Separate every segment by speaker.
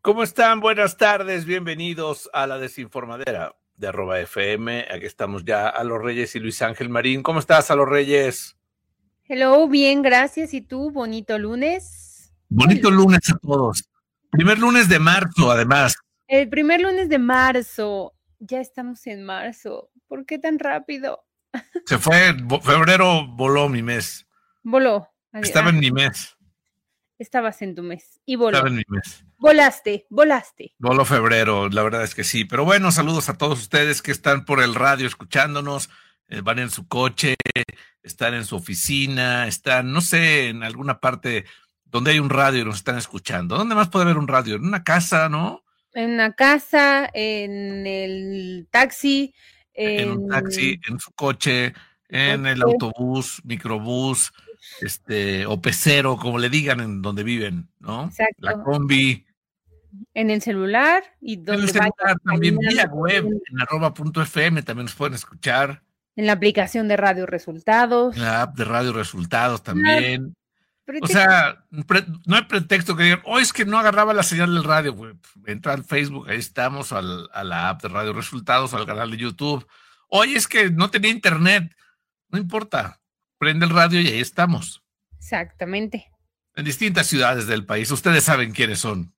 Speaker 1: ¿Cómo están? Buenas tardes, bienvenidos a la desinformadera de @FM. Aquí estamos ya Alo Reyes y Luis Ángel Marín. ¿Cómo estás, Alo Reyes?
Speaker 2: Hello, bien, gracias. ¿Y tú? Bonito lunes.
Speaker 1: Bonito lunes a todos. Primer lunes de marzo, además.
Speaker 2: El primer lunes de marzo. Ya estamos en marzo. ¿Por qué tan rápido?
Speaker 1: Se fue, febrero voló mi mes.
Speaker 2: Voló.
Speaker 1: Estaba en mi mes.
Speaker 2: Estabas en tu mes y voló.
Speaker 1: Estaba en mi mes.
Speaker 2: Volaste.
Speaker 1: Voló febrero, la verdad es que sí. Pero bueno, saludos a todos ustedes que están por el radio escuchándonos, van en su coche, están en su oficina, están, no sé, en alguna parte donde hay un radio y nos están escuchando. ¿Dónde más puede haber un radio? En una casa, ¿no?
Speaker 2: En una casa, en el taxi.
Speaker 1: En un taxi, en su coche, en el autobús, microbús, o pecero, como le digan en donde viven, ¿no?
Speaker 2: Exacto.
Speaker 1: La combi.
Speaker 2: En el celular y donde
Speaker 1: en el celular también, vía web,
Speaker 2: en
Speaker 1: @FM también nos pueden escuchar.
Speaker 2: En la aplicación de Radio Resultados.
Speaker 1: En la app de Radio Resultados también. O sea, no hay pretexto que digan, es que no agarraba la señal del radio. Pues, entra al Facebook, ahí estamos, a la app de Radio Resultados, al canal de YouTube. Oye, es que no tenía internet. No importa, prende el radio y ahí estamos.
Speaker 2: Exactamente.
Speaker 1: En distintas ciudades del país. Ustedes saben quiénes son.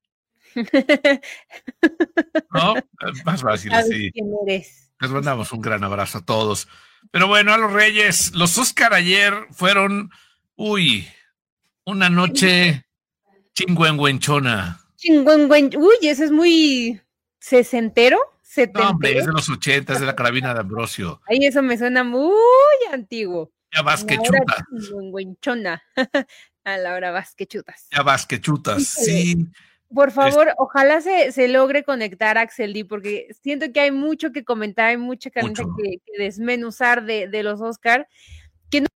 Speaker 1: ¿No? Más fácil así.
Speaker 2: ¿Quién eres?
Speaker 1: Les mandamos un gran abrazo a todos. Pero bueno, a los Reyes, los Oscar ayer fueron, una noche chingüengüenchona.
Speaker 2: Uy, ese es muy sesentero, setentero.
Speaker 1: No, hombre, es de los 80, es de la carabina de Ambrosio.
Speaker 2: Ay, eso me suena muy antiguo.
Speaker 1: Ya vas que chutas.
Speaker 2: Chingüengüenchona. A la hora vas que chutas.
Speaker 1: Ya vas que chutas, sí.
Speaker 2: Por favor, ojalá se logre conectar a Axel D, porque siento que hay mucho que comentar, hay mucha carnita que desmenuzar de los Oscar, que no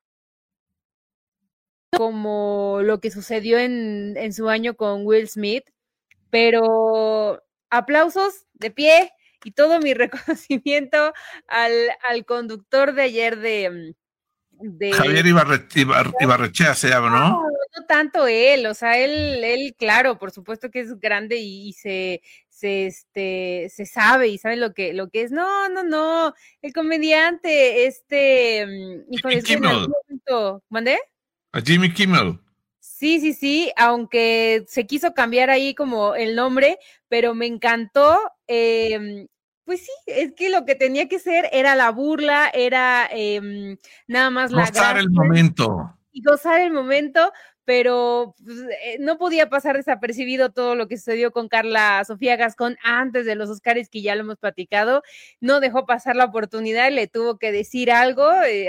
Speaker 2: como lo que sucedió en su año con Will Smith, pero aplausos de pie y todo mi reconocimiento al conductor de ayer de
Speaker 1: Javier Ibarrechea se llama, ¿no?
Speaker 2: No tanto él, o sea, él, claro, por supuesto que es grande y se sabe y sabe lo que es. No, el comediante,
Speaker 1: Jimmy Kimmel.
Speaker 2: ¿Mandé?
Speaker 1: A Jimmy Kimmel.
Speaker 2: Sí, aunque se quiso cambiar ahí como el nombre, pero me encantó. Pues sí, es que lo que tenía que ser era la burla, era nada más
Speaker 1: gozar el momento.
Speaker 2: Y gozar el momento, pero pues, no podía pasar desapercibido todo lo que sucedió con Carla Sofía Gascón antes de los Oscars, que ya lo hemos platicado. No dejó pasar la oportunidad, le tuvo que decir algo.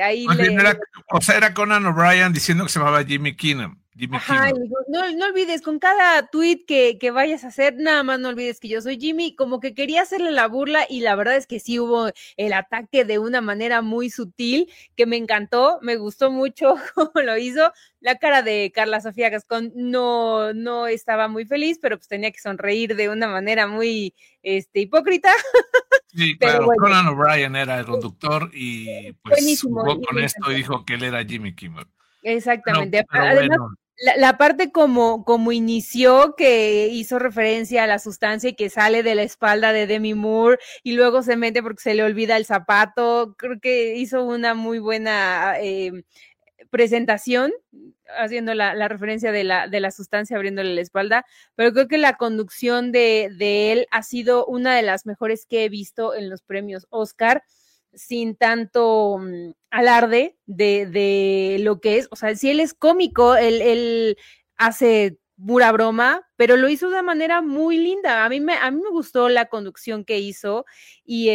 Speaker 1: Era Conan O'Brien diciendo que se llamaba Jimmy Kimmel.
Speaker 2: Ajá, no olvides, con cada tweet que vayas a hacer, nada más no olvides que yo soy Jimmy, como que quería hacerle la burla y la verdad es que sí hubo el ataque de una manera muy sutil que me encantó, me gustó mucho cómo lo hizo. La cara de Carla Sofía Gascón no estaba muy feliz, pero pues tenía que sonreír de una manera muy hipócrita.
Speaker 1: Sí, claro, bueno. Conan O'Brien era el conductor y pues jugó con esto y dijo que él era Jimmy Kimmel.
Speaker 2: Exactamente. Además, la parte como inició, que hizo referencia a la sustancia y que sale de la espalda de Demi Moore y luego se mete porque se le olvida el zapato, creo que hizo una muy buena presentación haciendo la referencia de la sustancia abriéndole la espalda, pero creo que la conducción de él ha sido una de las mejores que he visto en los premios Oscar, sin tanto alarde de lo que es. O sea, si él es cómico, él hace pura broma, pero lo hizo de una manera muy linda. A mí me gustó la conducción que hizo y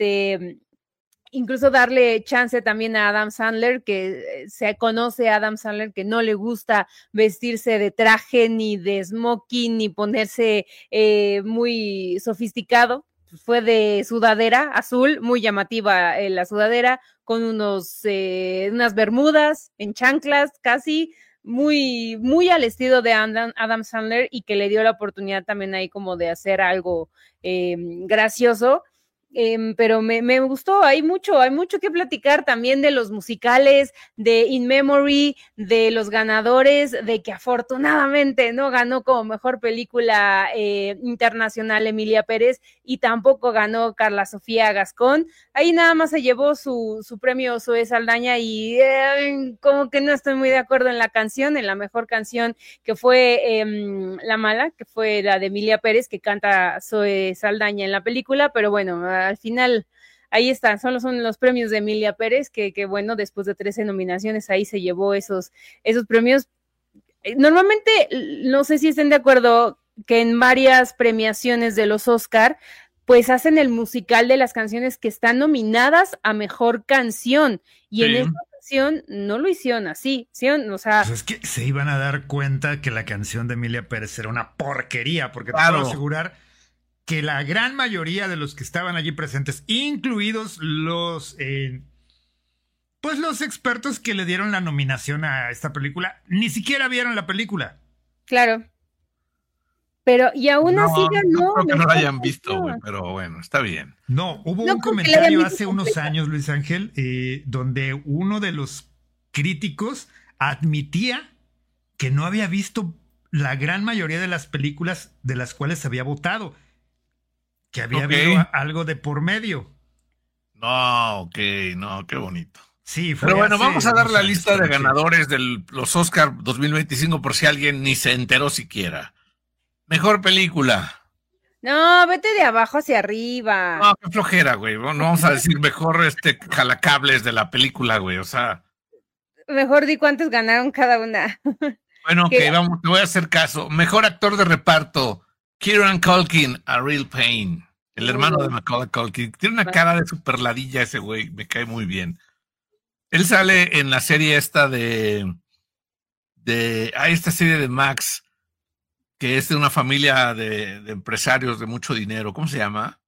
Speaker 2: incluso darle chance también a Adam Sandler, que se conoce a Adam Sandler que no le gusta vestirse de traje, ni de smoking, ni ponerse muy sofisticado. Fue de sudadera azul, muy llamativa la sudadera, con unas bermudas en chanclas casi, muy al estilo de Adam Sandler, y que le dio la oportunidad también ahí como de hacer algo gracioso. pero me gustó, hay mucho que platicar también de los musicales, de In Memory, de los ganadores, de que afortunadamente no ganó como mejor película internacional Emilia Pérez y tampoco ganó Carla Sofía Gascón. Ahí nada más se llevó su premio Zoe Saldaña y como que no estoy muy de acuerdo en la canción, en la mejor canción que fue La Mala, que fue la de Emilia Pérez que canta Zoe Saldaña en la película, pero bueno, al final ahí están, solo son los premios de Emilia Pérez, que bueno, después de 13 nominaciones ahí se llevó esos premios. Normalmente, no sé si estén de acuerdo que en varias premiaciones de los Oscar, pues hacen el musical de las canciones que están nominadas a mejor canción, y en esta ocasión no lo hicieron así, ¿sí? O sea,
Speaker 3: pues es que se iban a dar cuenta que la canción de Emilia Pérez era una porquería, porque te puedo asegurar que la gran mayoría de los que estaban allí presentes, incluidos los expertos que le dieron la nominación a esta película, ni siquiera vieron la película.
Speaker 2: Claro. Pero, y aún así ganó.
Speaker 1: No creo que no la hayan visto, güey, pero bueno, está bien.
Speaker 3: No, hubo un comentario hace unos años, Luis Ángel, donde uno de los críticos admitía que no había visto la gran mayoría de las películas de las cuales había votado. Que había habido algo de por medio.
Speaker 1: No, no, qué bonito.
Speaker 3: Sí,
Speaker 1: pero bueno, vamos a dar la lista de ganadores de los Oscar 2025 por si alguien ni se enteró siquiera. Mejor película.
Speaker 2: No, vete de abajo hacia arriba.
Speaker 1: No, qué flojera, güey. No vamos a decir mejor jalacables de la película, güey. O sea.
Speaker 2: Mejor di cuántos ganaron cada una.
Speaker 1: Bueno, ok, vamos, te voy a hacer caso. Mejor actor de reparto. Kieran Culkin, A Real Pain, el hermano de Macaulay Culkin. Tiene una cara de superladilla ese güey, me cae muy bien. Él sale en la serie esta esta serie de Max, que es de una familia de empresarios de mucho dinero. ¿Cómo se llama?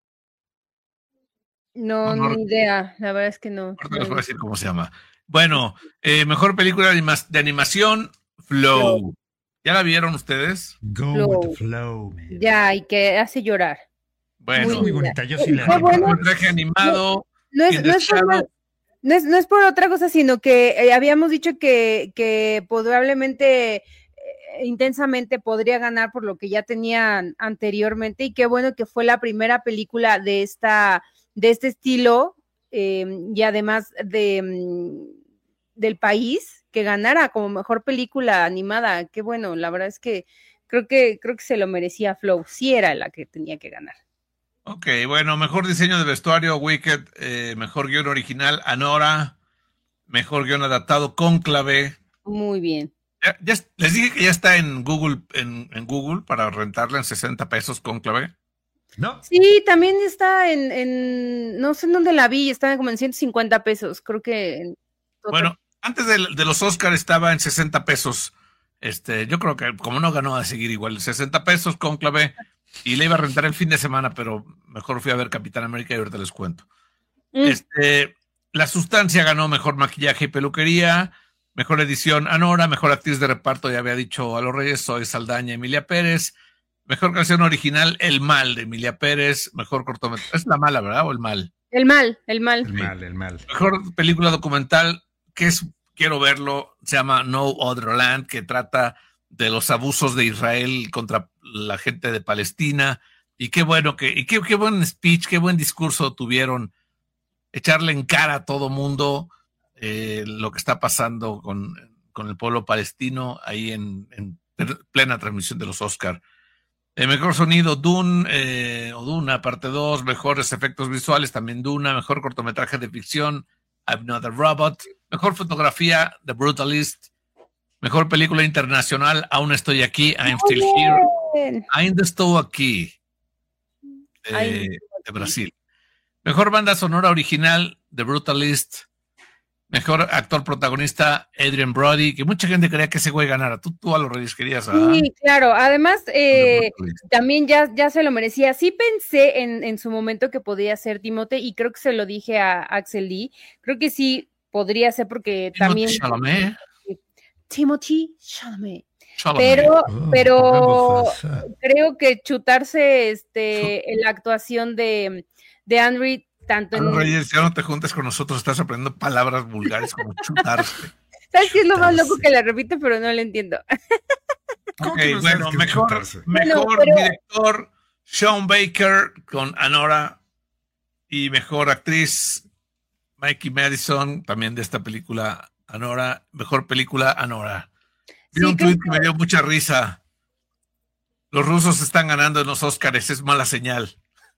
Speaker 2: No, ni idea, la verdad es que no.
Speaker 1: No les voy a decir cómo se llama. Bueno, mejor película de animación, Flow. ¿Ya la vieron ustedes?
Speaker 3: Go with the flow, man.
Speaker 2: Ya, y que hace llorar.
Speaker 3: Bueno, muy bonita. Yo sí la
Speaker 1: vi. Un traje animado.
Speaker 2: No es por otra cosa, sino que habíamos dicho que probablemente Intensamente podría ganar por lo que ya tenían anteriormente, y qué bueno que fue la primera película de este estilo, y además del país, que ganara como mejor película animada. Qué bueno, la verdad es que creo que se lo merecía Flow, sí era la que tenía que ganar.
Speaker 1: Ok, bueno, mejor diseño de vestuario, Wicked, mejor guión original, Anora, mejor guión adaptado, Cónclave.
Speaker 2: Muy bien.
Speaker 1: Ya les dije que ya está en Google, en Google para rentarla en 60 pesos, Cónclave.
Speaker 3: ¿No?
Speaker 2: Sí, también está en no sé en dónde la vi, está como en 150 pesos, creo que.
Speaker 1: Bueno, antes de los Oscars estaba en 60 pesos. Yo creo que como no ganó, a seguir igual, 60 pesos, Cónclave, y le iba a rentar el fin de semana, pero mejor fui a ver Capitán América y ahorita les cuento. La Sustancia ganó mejor maquillaje y peluquería, mejor edición Anora, mejor actriz de reparto, ya había dicho a los Reyes, Zoe Saldaña, Emilia Pérez, mejor canción original, El Mal, de Emilia Pérez, mejor cortometraje, ¿es La Mala, verdad? ¿O El Mal?
Speaker 2: El Mal.
Speaker 3: El Mal.
Speaker 1: Mejor película documental, quiero verlo, se llama No Other Land, que trata de los abusos de Israel contra la gente de Palestina, y qué bueno qué buen speech, qué buen discurso tuvieron, echarle en cara a todo mundo lo que está pasando con el pueblo palestino ahí en plena transmisión de los Oscar. Mejor sonido, Dune, o Duna, parte 2, mejores efectos visuales, también Duna, mejor cortometraje de ficción, I'm Not a Robot, mejor fotografía, The Brutalist, mejor película internacional, Aún estoy aquí, I'm Still Here, Ainda estou aquí, de Brasil. Mejor banda sonora original, The Brutalist. Mejor actor protagonista, Adrien Brody, que mucha gente creía que ese güey ganara. Tú a los Reyes querías.
Speaker 2: Sí, claro. Además, también ya se lo merecía. Sí pensé en su momento que podía ser Timothée, y creo que se lo dije a Axel Lee. Creo que sí podría ser, porque también... Timothée Chalamet. Pero creo que chutarse la actuación de de Henry, tanto en...
Speaker 1: Reyes, ya no te juntes con nosotros, estás aprendiendo palabras vulgares como chutarse.
Speaker 2: ¿Sabes qué es lo más loco? Que la repito, pero no lo entiendo.
Speaker 1: Ok, bueno, mejor director Sean Baker con Anora y mejor actriz Mikey Madison, también de esta película Anora, mejor película Anora. Vi un tweet que me dio mucha risa. Los rusos están ganando en los Óscares, es mala señal.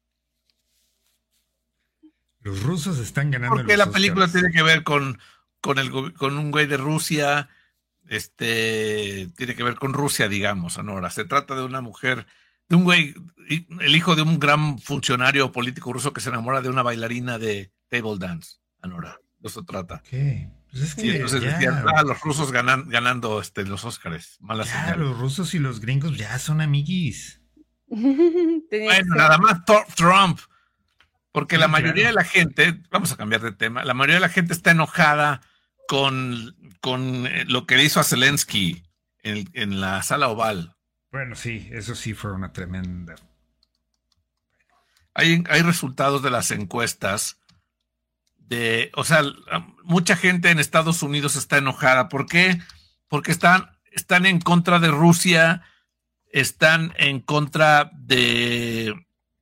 Speaker 3: Los rusos están ganando.
Speaker 1: Porque la película tiene que ver con un güey de Rusia, tiene que ver con Rusia, digamos, Anora. Se trata de una mujer, de un güey, el hijo de un gran funcionario político ruso que se enamora de una bailarina de table dance, Anora. De eso trata.
Speaker 3: ¿Qué? Pues es que
Speaker 1: y entonces decían, los rusos ganando los Óscares. Mala señal.
Speaker 3: Los rusos y los gringos ya son amiguis.
Speaker 1: Bueno, nada más Trump. Porque la mayoría de la gente, vamos a cambiar de tema, la mayoría de la gente está enojada con lo que le hizo a Zelensky en la sala oval.
Speaker 3: Bueno, sí, eso sí fue una tremenda.
Speaker 1: Hay resultados de las encuestas o sea, mucha gente en Estados Unidos está enojada. ¿Por qué? Porque están en contra de Rusia, están en contra de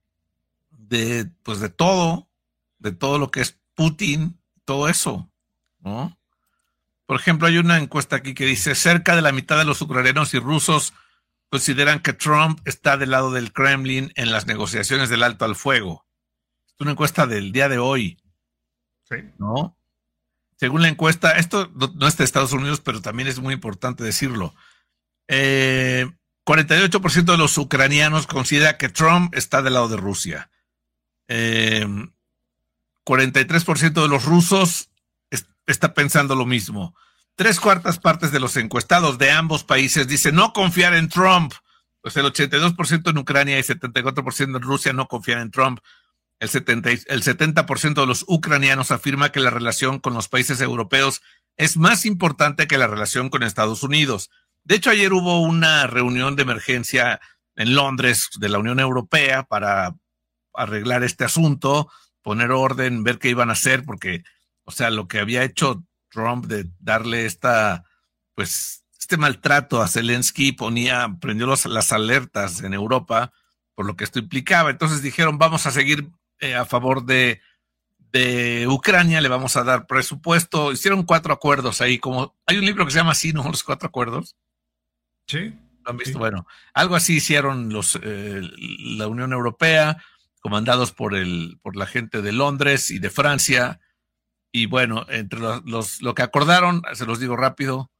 Speaker 1: todo lo que es Putin, todo eso, ¿no? Por ejemplo, hay una encuesta aquí que dice cerca de la mitad de los ucranianos y rusos consideran que Trump está del lado del Kremlin en las negociaciones del alto al fuego. Es una encuesta del día de hoy,
Speaker 3: sí,
Speaker 1: ¿no? Según la encuesta, esto no es de Estados Unidos, pero también es muy importante decirlo. 48% de los ucranianos considera que Trump está del lado de Rusia. 43% de los rusos está pensando lo mismo. 3/4 partes de los encuestados de ambos países dicen no confiar en Trump. Pues el 82% en Ucrania y 74% en Rusia no confían en Trump. El 70% de los ucranianos afirma que la relación con los países europeos es más importante que la relación con Estados Unidos. De hecho, ayer hubo una reunión de emergencia en Londres de la Unión Europea para arreglar este asunto, poner orden, ver qué iban a hacer, porque, o sea, lo que había hecho Trump de darle este maltrato a Zelensky prendió las alertas en Europa por lo que esto implicaba. Entonces dijeron, vamos a seguir a favor de Ucrania, le vamos a dar presupuesto. Hicieron 4 acuerdos ahí, como hay un libro que se llama así, ¿no? Los 4 acuerdos.
Speaker 3: Sí.
Speaker 1: ¿Lo han visto?
Speaker 3: Sí.
Speaker 1: Bueno, algo así hicieron la Unión Europea, comandados por la gente de Londres y de Francia. Y bueno, entre lo que acordaron, se los digo rápido,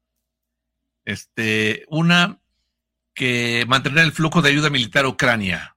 Speaker 1: una, que mantener el flujo de ayuda militar a Ucrania.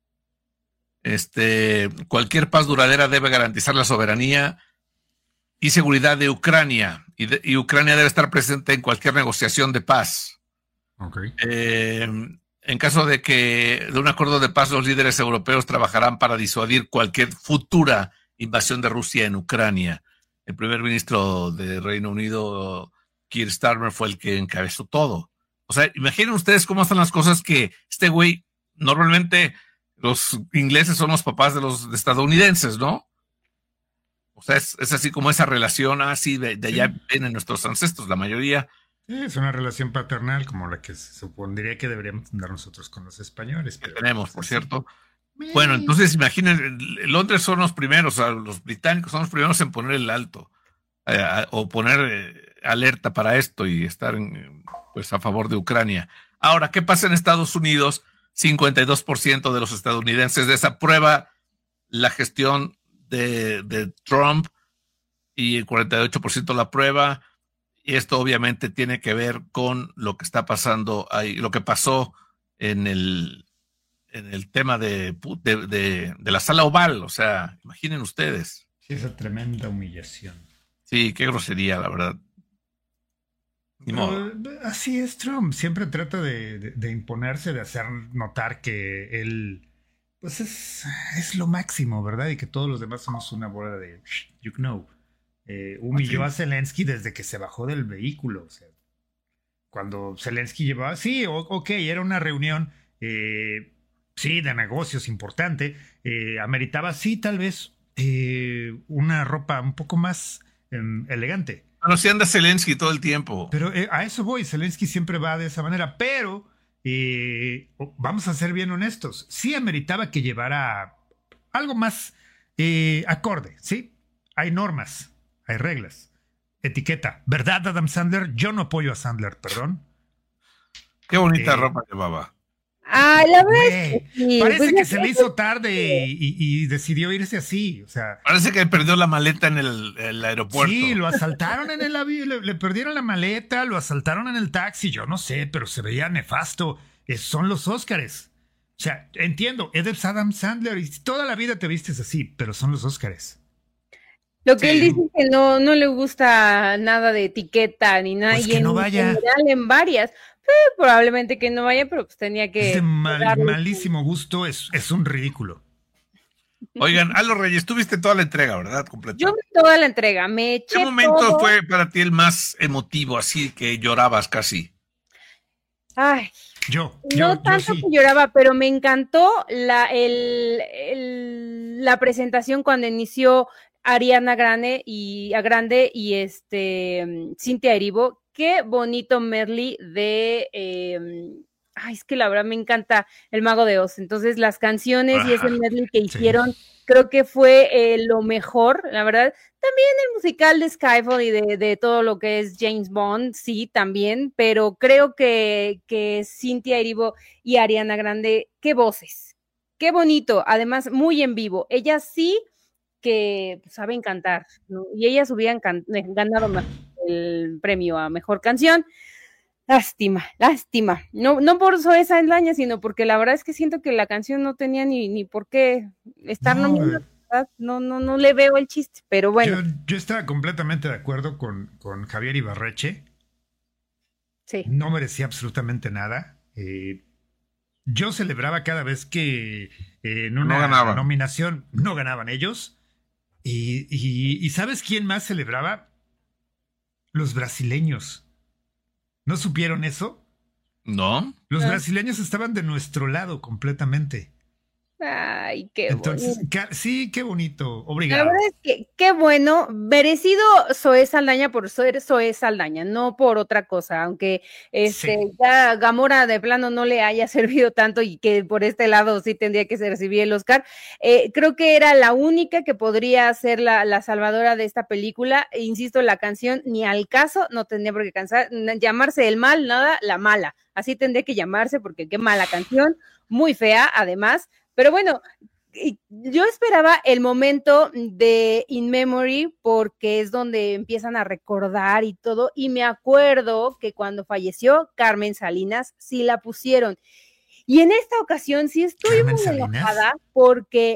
Speaker 1: Cualquier paz duradera debe garantizar la soberanía y seguridad de Ucrania, y Ucrania debe estar presente en cualquier negociación de paz.
Speaker 3: Okay.
Speaker 1: En caso de un acuerdo de paz, los líderes europeos trabajarán para disuadir cualquier futura invasión de Rusia en Ucrania. El primer ministro de Reino Unido, Keir Starmer, fue el que encabezó todo. O sea, imaginen ustedes cómo están las cosas, que este güey, normalmente los ingleses son los papás de los estadounidenses, ¿no? O sea, es así como esa relación, así de allá vienen nuestros ancestros, la mayoría.
Speaker 3: Es una relación paternal como la que se supondría que deberíamos tener nosotros con los españoles.
Speaker 1: Que tenemos, por cierto. Bueno, entonces imaginen, Londres son los primeros, o sea, los británicos son los primeros en poner el alto, o poner alerta para esto y estar a favor de Ucrania. Ahora, ¿qué pasa en Estados Unidos? 52% de los estadounidenses desaprueba la gestión de Trump y el 48% la aprueba. Y esto obviamente tiene que ver con lo que está pasando ahí, lo que pasó en el tema de la sala oval. O sea, imaginen ustedes.
Speaker 3: Sí, esa tremenda humillación.
Speaker 1: Sí, qué grosería, la verdad. Ni modo.
Speaker 3: Así es Trump, siempre trata de imponerse, de hacer notar que él pues es lo máximo, ¿verdad? Y que todos los demás somos una bola de you know. Humilló a Zelensky desde que se bajó del vehículo. O sea, cuando Zelensky llevaba, sí, ok, era una reunión sí, de negocios importante, ameritaba, sí, tal vez una ropa un poco más elegante.
Speaker 1: Bueno, sí anda Zelensky todo el tiempo.
Speaker 3: Pero a eso voy, Zelensky siempre va de esa manera, pero vamos a ser bien honestos, sí ameritaba que llevara algo más acorde, ¿sí? Hay normas, hay reglas, etiqueta. ¿Verdad, Adam Sandler? Yo no apoyo a Sandler, perdón.
Speaker 1: Qué bonita ropa llevaba.
Speaker 2: Ah, la verdad.
Speaker 3: Sí. Parece que se le hizo tarde y decidió irse así, o sea.
Speaker 1: Parece que perdió la maleta en el aeropuerto.
Speaker 3: Sí, lo asaltaron en el avión, le perdieron la maleta, lo asaltaron en el taxi, yo no sé, pero se veía nefasto. Son los Óscares. O sea, entiendo, eres Adam Sandler y toda la vida te vistes así, pero son los Óscares.
Speaker 2: Lo que él dice es que no le gusta nada de etiqueta ni nada.
Speaker 3: Pues
Speaker 2: y
Speaker 3: que no vaya.
Speaker 2: General, en varias. Probablemente que no vaya, pero pues tenía que...
Speaker 3: Es de malísimo gusto, es un ridículo.
Speaker 1: Oigan, Aldo Reyes, tú viste toda la entrega, ¿verdad? Completa.
Speaker 2: Yo vi toda la entrega, me eché
Speaker 1: ¿Qué momento
Speaker 2: todo.
Speaker 1: fue para ti el más emotivo, así que llorabas casi?
Speaker 2: Ay,
Speaker 3: yo
Speaker 2: tanto
Speaker 3: sí.
Speaker 2: que lloraba, pero me encantó la presentación cuando inició Ariana Grande y Cynthia Erivo. Qué bonito medley de es que la verdad me encanta El Mago de Oz. Entonces las canciones y ese medley que hicieron, creo que fue lo mejor, la verdad. También el musical de Skyfall y de todo lo que es James Bond, sí, también, pero creo que Cynthia Erivo y Ariana Grande, qué voces, qué bonito, además muy en vivo. Ellas sí que saben cantar, ¿no? Y ellas hubieran ganado más el premio a Mejor Canción. Lástima. No por Zoe Saldaña, sino porque la verdad es que siento que la canción no tenía ni por qué estar nominada. No le veo el chiste, pero bueno.
Speaker 3: Yo estaba completamente de acuerdo con Javier Ibarreche.
Speaker 2: Sí.
Speaker 3: No merecía absolutamente nada. Yo celebraba cada vez que en una nominación no ganaban ellos. Y ¿sabes quién más celebraba? Los brasileños. ¿No supieron eso?
Speaker 1: No.
Speaker 3: Los brasileños estaban de nuestro lado completamente.
Speaker 2: Ay, qué
Speaker 3: Entonces,
Speaker 2: bonito.
Speaker 3: Sí, qué bonito. Obrigado.
Speaker 2: La verdad es que qué bueno. Merecido Zoe Saldaña por ser Zoe Saldaña, no por otra cosa, aunque ya Gamora de plano no le haya servido tanto y que por este lado sí tendría que recibir el Oscar. Creo que era la única que podría ser la salvadora de esta película. E insisto, la canción ni al caso, no tendría por qué llamarse El Mal, nada, La Mala. Así tendría que llamarse porque qué mala canción, muy fea además. Pero bueno, yo esperaba el momento de In Memory porque es donde empiezan a recordar y todo, y me acuerdo que cuando falleció Carmen Salinas sí la pusieron. Y en esta ocasión sí estoy muy enojada porque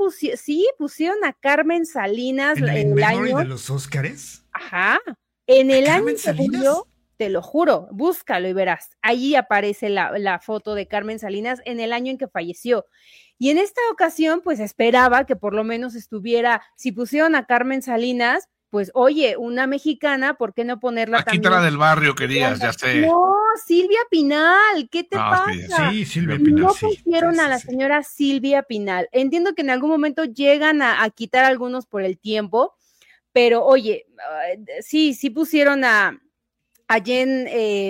Speaker 2: pusieron a Carmen Salinas
Speaker 3: ¿En el In Memory de los Óscares?
Speaker 2: Ajá, en el año que murió. Te lo juro, búscalo y verás. Allí aparece la foto de Carmen Salinas en el año en que falleció. Y en esta ocasión, pues esperaba que por lo menos estuviera, si pusieron a Carmen Salinas, pues oye, una mexicana, ¿por qué no ponerla también?
Speaker 1: Aquí la del barrio, querías, ya sé.
Speaker 2: No, Silvia Pinal, ¿qué te pasa?
Speaker 3: Sí, Silvia Pinal.
Speaker 2: No pusieron a la señora Silvia Pinal. Entiendo que en algún momento llegan a quitar algunos por el tiempo, pero oye, sí pusieron a Jen,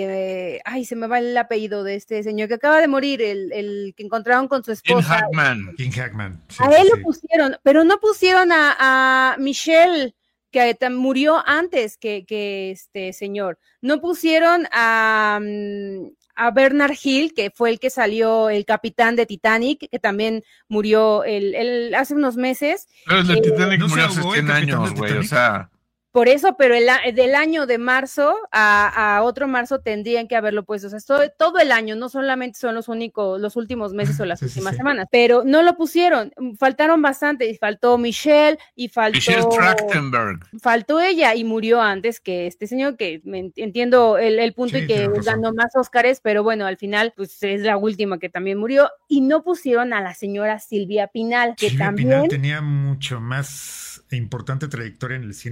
Speaker 2: se me va el apellido de este señor que acaba de morir, el que encontraron con su esposa.
Speaker 3: King Hackman.
Speaker 2: Sí, a él lo pusieron, pero no pusieron a Michelle, que murió antes que este señor. No pusieron a Bernard Hill, que fue el que salió el capitán de Titanic, que también murió hace unos meses.
Speaker 1: Pero el de Titanic murió hace 100 años, güey, o sea...
Speaker 2: Por eso, pero del año de marzo a otro marzo tendrían que haberlo puesto. O sea, todo el año, no solamente son los últimos meses o las últimas semanas, pero no lo pusieron. Faltaron bastante. Faltó Michelle y
Speaker 1: Michelle Trachtenberg.
Speaker 2: Faltó ella y murió antes que este señor, que entiendo el punto y que ganó más Óscares, pero bueno, al final pues es la última que también murió. Y no pusieron a la señora Silvia Pinal, que
Speaker 3: Silvia
Speaker 2: también...
Speaker 3: Pinal tenía mucho más importante trayectoria en el cine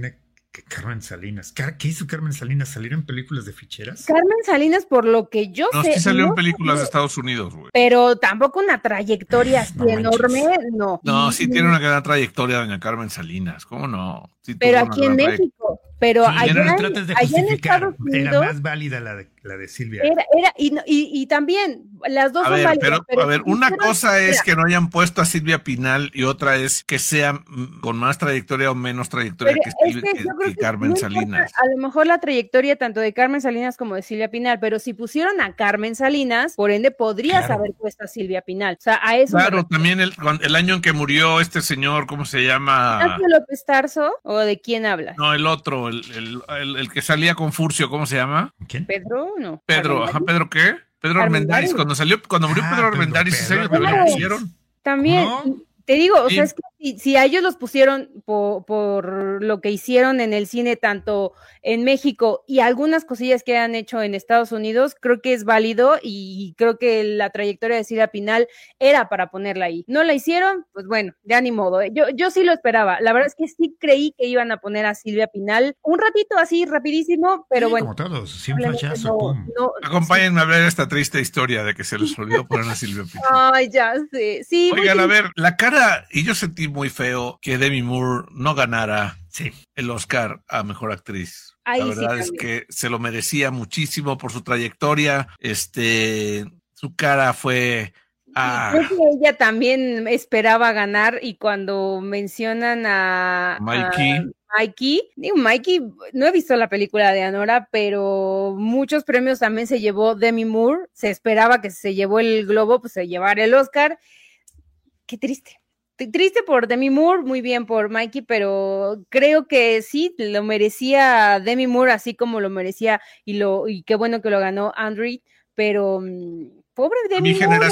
Speaker 3: Que Carmen Salinas. ¿Qué hizo Carmen Salinas? ¿Salir en películas de ficheras?
Speaker 2: Carmen Salinas, por lo que yo sé.
Speaker 1: Sí salió en películas de Estados Unidos, güey.
Speaker 2: Pero tampoco una trayectoria así enorme, no.
Speaker 1: No, sí tiene una gran trayectoria, doña Carmen Salinas. ¿Cómo no? Sí,
Speaker 2: pero aquí en México. Pero
Speaker 3: sí,
Speaker 2: allá,
Speaker 3: no trates de justificar.
Speaker 2: Estados Unidos,
Speaker 3: era más válida la de Silvia.
Speaker 2: Y también las dos son
Speaker 1: válidas. Pero a ver, una cosa es
Speaker 2: mira,
Speaker 1: que no hayan puesto a Silvia Pinal y otra es que sea con más trayectoria o menos trayectoria que Carmen Salinas.
Speaker 2: A lo mejor la trayectoria tanto de Carmen Salinas como de Silvia Pinal, pero si pusieron a Carmen Salinas, por ende podrías haber puesto a Silvia Pinal. O sea, a eso.
Speaker 1: Claro, también el año en que murió este señor, ¿cómo se llama?
Speaker 2: ¿Ignacio López Tarso o de quién hablas?
Speaker 1: No, el otro. El que salía con Furcio, ¿cómo se llama?
Speaker 3: ¿Quién?
Speaker 2: ¿Pedro? No.
Speaker 1: Pedro, ¿Pedro qué? Pedro Armendáriz. Cuando murió Pedro Armendáriz, ¿en serio que lo pusieron?
Speaker 2: También, te digo, o sea, es que si a ellos los pusieron por lo que hicieron en el cine, tanto en México y algunas cosillas que han hecho en Estados Unidos, creo que es válido y creo que la trayectoria de Silvia Pinal era para ponerla ahí. No la hicieron, pues bueno, ya ni modo. Yo sí lo esperaba. La verdad es que sí creí que iban a poner a Silvia Pinal un ratito así, rapidísimo, pero
Speaker 3: sí,
Speaker 2: bueno.
Speaker 3: Como todos, sin flashazo, pum.
Speaker 1: Acompáñenme a ver esta triste historia de que se les olvidó poner a Silvia Pinal.
Speaker 2: Ay, ya sé. Sí.
Speaker 1: Oigan, a ver, la cara, y yo sentí muy feo que Demi Moore no ganara el Oscar a Mejor Actriz. La verdad es que se lo merecía muchísimo por su trayectoria. Su cara fue...
Speaker 2: Creo que ella también esperaba ganar y cuando mencionan a Mikey, no he visto la película de Anora, pero muchos premios también se llevó Demi Moore. Se esperaba que se llevó el Globo, pues se llevara el Oscar. Qué triste. Triste por Demi Moore, muy bien por Mikey, pero creo que sí, lo merecía Demi Moore, así como lo merecía, y qué bueno que lo ganó Andrew, pero pobre Demi Moore.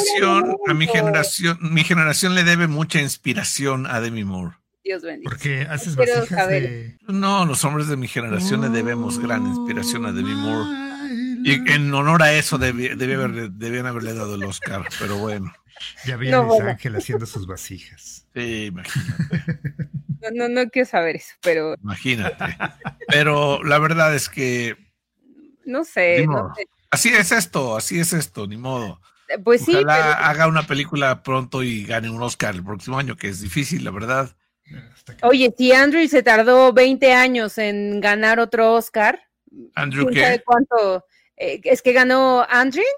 Speaker 1: Mi generación le debe mucha inspiración a Demi Moore.
Speaker 2: Dios bendiga.
Speaker 3: Porque haces vasijas de...
Speaker 1: No, los hombres de mi generación le debemos gran inspiración a Demi Moore. Y en honor a eso debían haberle dado el Oscar, pero bueno.
Speaker 3: Ya vi a Luis Ángel haciendo sus vasijas.
Speaker 1: Sí, imagínate.
Speaker 2: No quiero saber eso, pero...
Speaker 1: Imagínate. Pero la verdad es que...
Speaker 2: No sé.
Speaker 1: Así es esto, ni modo.
Speaker 2: Pues sí.
Speaker 1: Ojalá haga una película pronto y gane un Oscar el próximo año, que es difícil, la verdad.
Speaker 2: Oye, si Andrew se tardó 20 años en ganar otro Oscar...
Speaker 1: ¿Andrew qué?
Speaker 2: ¿Sabe cuánto? Es que ganó Adrian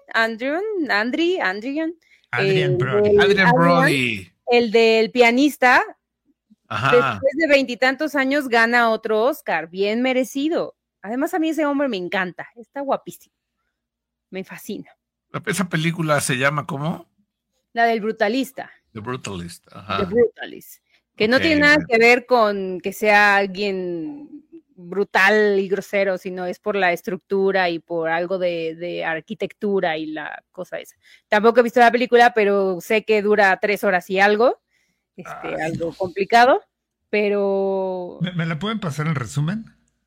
Speaker 3: Brody.
Speaker 2: El del pianista.
Speaker 1: Ajá.
Speaker 2: Después de 20 y tantos años gana otro Oscar, bien merecido. Además a mí ese hombre me encanta, está guapísimo, me fascina.
Speaker 1: Esa película se llama ¿cómo?
Speaker 2: La del Brutalista.
Speaker 1: The Brutalist. Ajá.
Speaker 2: The Brutalist. Que no tiene nada que ver con que sea alguien brutal y grosero, sino es por la estructura y por algo de arquitectura y la cosa esa. Tampoco he visto la película, pero sé que dura 3 horas y algo, algo complicado, pero...
Speaker 3: ¿Me la pueden pasar en resumen?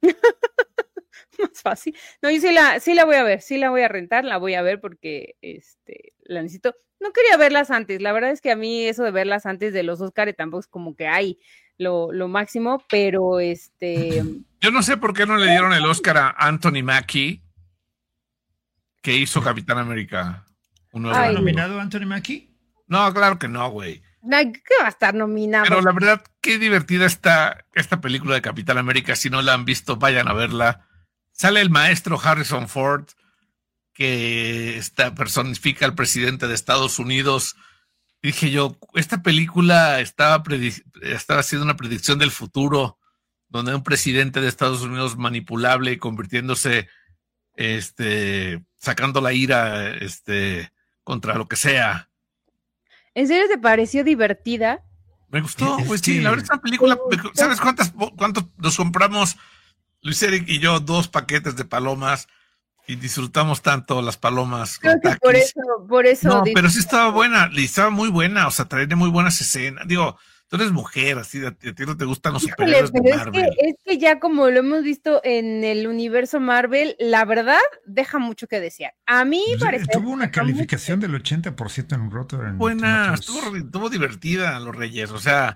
Speaker 2: Más fácil. No, yo sí la voy a ver, sí la voy a rentar, la voy a ver porque la necesito. No quería verlas antes, la verdad es que a mí eso de verlas antes de los Óscar tampoco es como que hay lo máximo, pero
Speaker 1: Yo no sé por qué no le dieron el Oscar a Anthony Mackie, que hizo Capitán América.
Speaker 3: ¿Está nominado Anthony Mackie?
Speaker 1: No, claro que no, güey.
Speaker 2: ¿Qué va a estar nominado?
Speaker 1: Pero la verdad, qué divertida está esta película de Capitán América. Si no la han visto, vayan a verla. Sale el maestro Harrison Ford, que personifica al presidente de Estados Unidos. Dije yo, esta película estaba haciendo una predicción del futuro, donde un presidente de Estados Unidos manipulable y convirtiéndose, sacando la ira, contra lo que sea.
Speaker 2: ¿En serio te pareció divertida?
Speaker 1: Me gustó, pues sí, la verdad esta película, ¿sabes cuántos nos compramos, Luis Eric y yo, 2 paquetes de palomas y disfrutamos tanto las palomas?
Speaker 2: Creo que por eso.
Speaker 1: No, pero sí estaba buena, y estaba muy buena, o sea, traía muy buenas escenas. Digo, tú eres mujer, así, a ti no te gustan los superhéroes de Marvel.
Speaker 2: Es que ya como lo hemos visto en el universo Marvel, la verdad, deja mucho que desear. A mí parece...
Speaker 3: Tuvo una calificación del 80% en Rotten.
Speaker 1: Buena, estuvo divertida, Los Reyes, o sea,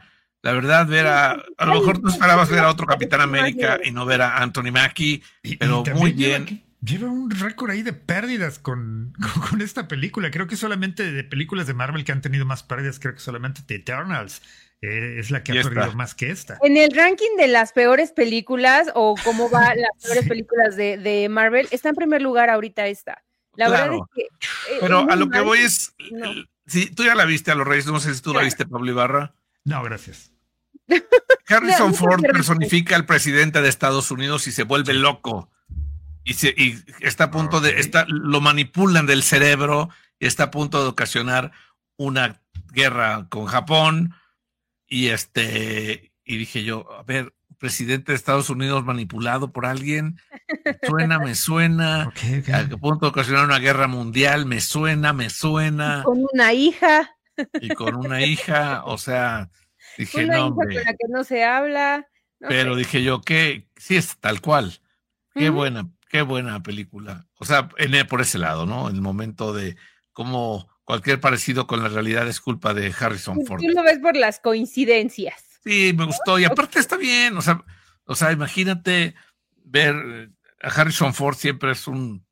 Speaker 1: La verdad, a lo mejor tú esperabas ver a otro Capitán América y no ver a Anthony Mackie, pero muy bien.
Speaker 3: Lleva un récord ahí de pérdidas con esta película. Creo que solamente de películas de Marvel que han tenido más pérdidas, creo que solamente The Eternals es la que ha perdido más que esta.
Speaker 2: En el ranking de las peores películas, o cómo va las peores películas de Marvel, está en primer lugar ahorita esta. La verdad es que...
Speaker 1: pero a lo que voy es... No. Si tú ya la viste a los Reyes, no sé si tú la viste, Pablo Ibarra.
Speaker 3: No, gracias.
Speaker 1: Harrison Ford personifica al presidente de Estados Unidos y se vuelve loco. Y está a punto lo manipulan del cerebro y está a punto de ocasionar una guerra con Japón. Y dije yo, a ver, presidente de Estados Unidos manipulado por alguien, me suena, okay. A punto de ocasionar una guerra mundial, me suena.
Speaker 2: Con una hija.
Speaker 1: Y con una hija, o sea, dije,
Speaker 2: una hija con la que no se habla.
Speaker 1: Pero sé. Dije yo, sí es tal cual. Qué buena película. O sea, por ese lado, ¿no? El momento de cómo cualquier parecido con la realidad es culpa de Harrison Ford.
Speaker 2: Tú lo ves por las coincidencias.
Speaker 1: Sí, me gustó. Y aparte está bien. O sea, imagínate ver a Harrison Ford, siempre es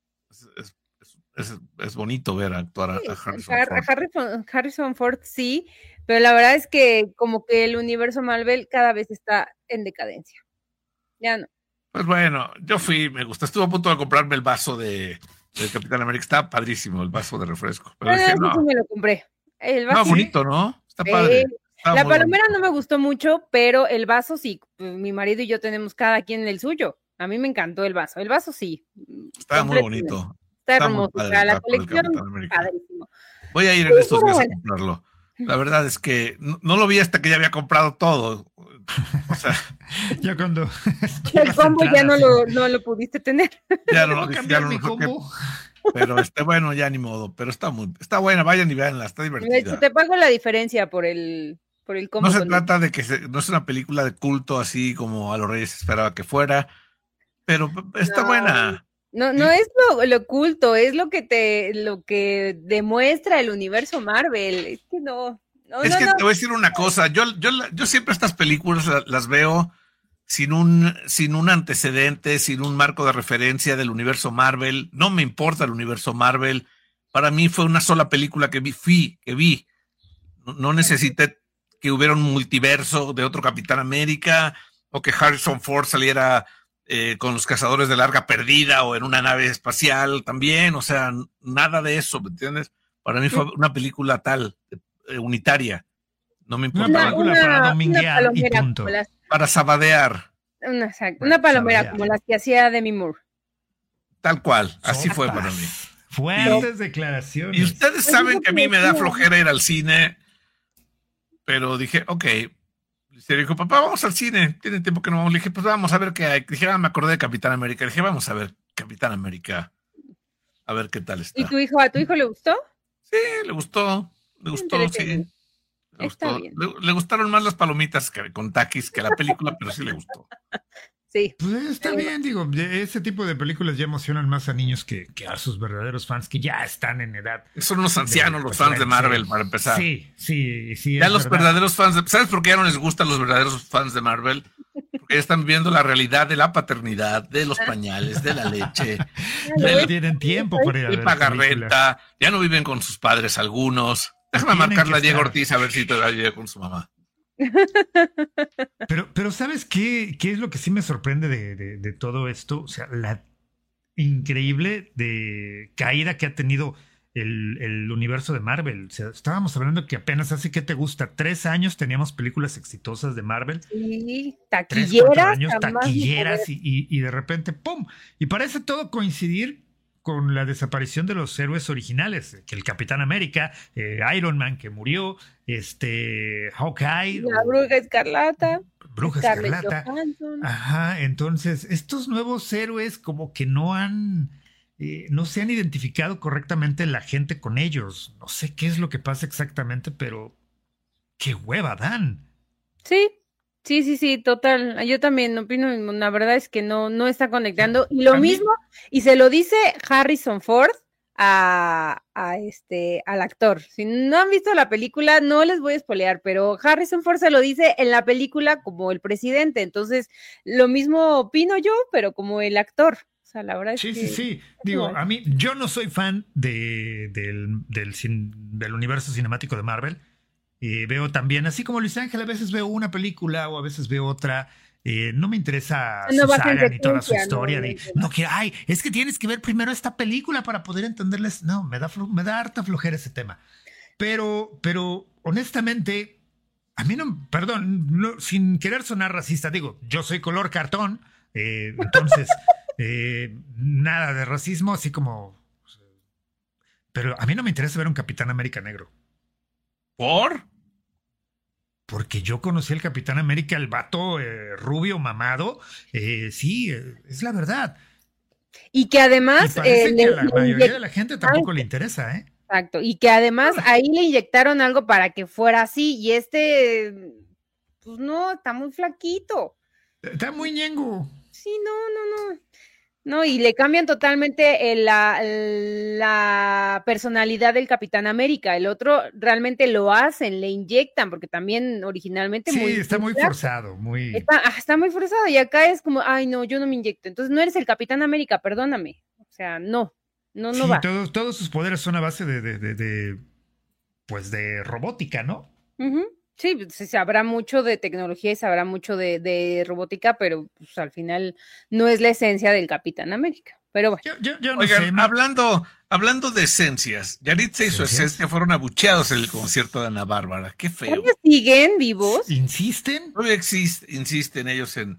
Speaker 1: es bonito ver actuar a Harrison Ford.
Speaker 2: Harrison Ford sí, pero la verdad es que como que el universo Marvel cada vez está en decadencia. Ya no.
Speaker 1: Pues bueno, me gustó. Estuve a punto de comprarme el vaso de Capitán América. Está padrísimo el vaso de refresco. Pero dije, no.
Speaker 2: Sí me lo compré. El vaso
Speaker 1: bonito, ¿no? Está padre.
Speaker 2: La palomera no me gustó mucho, pero el vaso sí. Mi marido y yo tenemos cada quien el suyo. A mí me encantó el vaso. El vaso sí.
Speaker 1: Está muy bonito.
Speaker 2: Está hermoso. Para la colección, padrísimo.
Speaker 1: Voy a ir en estos días a comprarlo. La verdad es que no lo vi hasta que ya había comprado todo. O sea,
Speaker 3: ya cuando
Speaker 2: el combo ya no lo pudiste tener.
Speaker 1: Ya no combo. Pero bueno, ya ni modo. Pero está buena, vayan y véanla, está divertida.
Speaker 2: De hecho, te pago la diferencia por el combo.
Speaker 1: No se trata de que no es una película de culto así como a los Reyes esperaba que fuera, pero está buena.
Speaker 2: No es lo oculto, es lo que demuestra el universo Marvel. Es que no.
Speaker 1: Te voy a decir una cosa. Yo siempre estas películas las veo sin un antecedente, sin un marco de referencia del universo Marvel. No me importa el universo Marvel. Para mí fue una sola película que vi. No necesité que hubiera un multiverso de otro Capitán América o que Harrison Ford saliera con los cazadores de larga perdida o en una nave espacial también. O sea, nada de eso, ¿me entiendes? Para mí fue una película unitaria. No me importa.
Speaker 3: Una película para dominguear y punto.
Speaker 1: Para sabadear.
Speaker 2: Una palomera como las que hacía Demi Moore.
Speaker 1: Tal cual, así fue para mí.
Speaker 3: Fuertes declaraciones.
Speaker 1: Y ustedes saben que a mí me da flojera ir al cine, pero dije, ok. Se dijo, papá, vamos al cine. Tiene tiempo que no vamos. Le dije, pues vamos a ver qué hay. Dije, me acordé de Capitán América. Le dije, vamos a ver Capitán América. A ver qué tal está.
Speaker 2: ¿Y a tu hijo le gustó?
Speaker 1: Sí, le gustó, sí. Le gustaron más las palomitas con taquis que la película, pero sí le gustó.
Speaker 2: Sí.
Speaker 3: Pues está bien, digo, ese tipo de películas ya emocionan más a niños que a sus verdaderos fans que ya están en edad.
Speaker 1: Son unos ancianos los fans de Marvel, para empezar.
Speaker 3: Sí.
Speaker 1: Ya los verdaderos fans, ¿sabes por qué ya no les gustan los verdaderos fans de Marvel? Porque ya están viviendo la realidad de la paternidad, de los pañales, de la leche.
Speaker 3: No tienen tiempo para ir a ver
Speaker 1: pagar renta, ya no viven con sus padres algunos. Déjame marcarle a Diego Ortiz a ver si todavía vive con su mamá.
Speaker 3: Pero ¿sabes qué es lo que sí me sorprende de todo esto? O sea, la increíble caída que ha tenido el universo de Marvel. O sea, estábamos hablando que apenas hace, ¿qué te gusta? 3 años teníamos películas exitosas de Marvel.
Speaker 2: Sí, taquilleras.
Speaker 3: 3-4 años, taquilleras y de repente, ¡pum! Y parece todo coincidir con la desaparición de los héroes originales, que el Capitán América, Iron Man que murió, Hawkeye.
Speaker 2: La Bruja Escarlata.
Speaker 3: Ajá, entonces, estos nuevos héroes como que no se han identificado correctamente la gente con ellos. No sé qué es lo que pasa exactamente, pero qué hueva dan.
Speaker 2: Sí, total. Yo también opino, la verdad es que no está conectando. Y lo mismo, y se lo dice Harrison Ford a al actor. Si no han visto la película, no les voy a spoilear, pero Harrison Ford se lo dice en la película como el presidente, entonces lo mismo opino yo, pero como el actor. O sea, la verdad es que...
Speaker 3: Sí. Digo, a mí, yo no soy fan del universo cinemático de Marvel. Veo también, así como Luis Ángel, a veces veo una película o a veces veo otra. No me interesa su saga ni toda su historia. Es que tienes que ver primero esta película para poder entenderles. No, me da harta flojera ese tema. Pero honestamente, a mí no, perdón, no, sin querer sonar racista, digo, yo soy color cartón, entonces nada de racismo, así como... Pero a mí no me interesa ver un Capitán América negro.
Speaker 1: ¿Por?
Speaker 3: Porque yo conocí al Capitán América, el vato rubio, mamado. Sí, es la verdad.
Speaker 2: Y que además...
Speaker 3: Y parece que a la mayoría de la gente tampoco le interesa, ¿eh?
Speaker 2: Exacto. Y que además ahí le inyectaron algo para que fuera así. Y pues no, está muy flaquito.
Speaker 3: Está muy ñengo.
Speaker 2: Sí, no. No, y le cambian totalmente la personalidad del Capitán América. El otro realmente lo hacen, le inyectan, porque también originalmente...
Speaker 3: Sí, está muy forzado,
Speaker 2: Está muy forzado, y acá es como, ay, no, yo no me inyecto. Entonces no eres el Capitán América, perdóname. O sea, no va.
Speaker 3: Todos sus poderes son a base de robótica, ¿no?
Speaker 2: Uh-huh. Sí, se sabrá mucho de tecnología y sabrá mucho de robótica, pero pues, al final no es la esencia del Capitán América. Pero bueno.
Speaker 1: Yo no sé. Hablando de esencias, Yaritza y su esencia fueron abucheados en el concierto de Ana Bárbara. Qué feo.
Speaker 2: ¿Todavía siguen vivos?
Speaker 3: ¿Insisten?
Speaker 1: Todavía insisten ellos en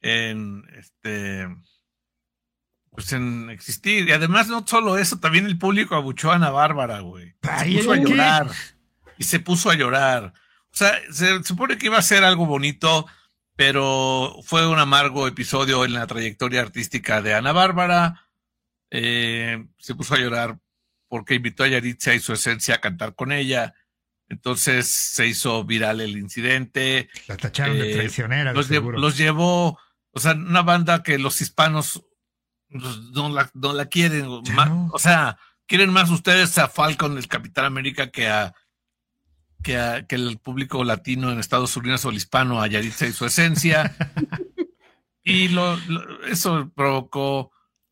Speaker 1: existir. Y además, no solo eso, también el público abucheó a Ana Bárbara, güey. Se puso a llorar. Y se puso a llorar. O sea, se supone que iba a ser algo bonito, pero fue un amargo episodio en la trayectoria artística de Ana Bárbara. Se puso a llorar porque invitó a Yaritza y su esencia a cantar con ella. Entonces se hizo viral el incidente.
Speaker 3: La tacharon de traicionera.
Speaker 1: Los llevó, o sea, una banda que los hispanos no la quieren.
Speaker 3: No.
Speaker 1: O sea, quieren más ustedes a Falcon, el Capitán América, que el público latino en Estados Unidos o el hispano a Yaritza y su esencia. Y eso provocó,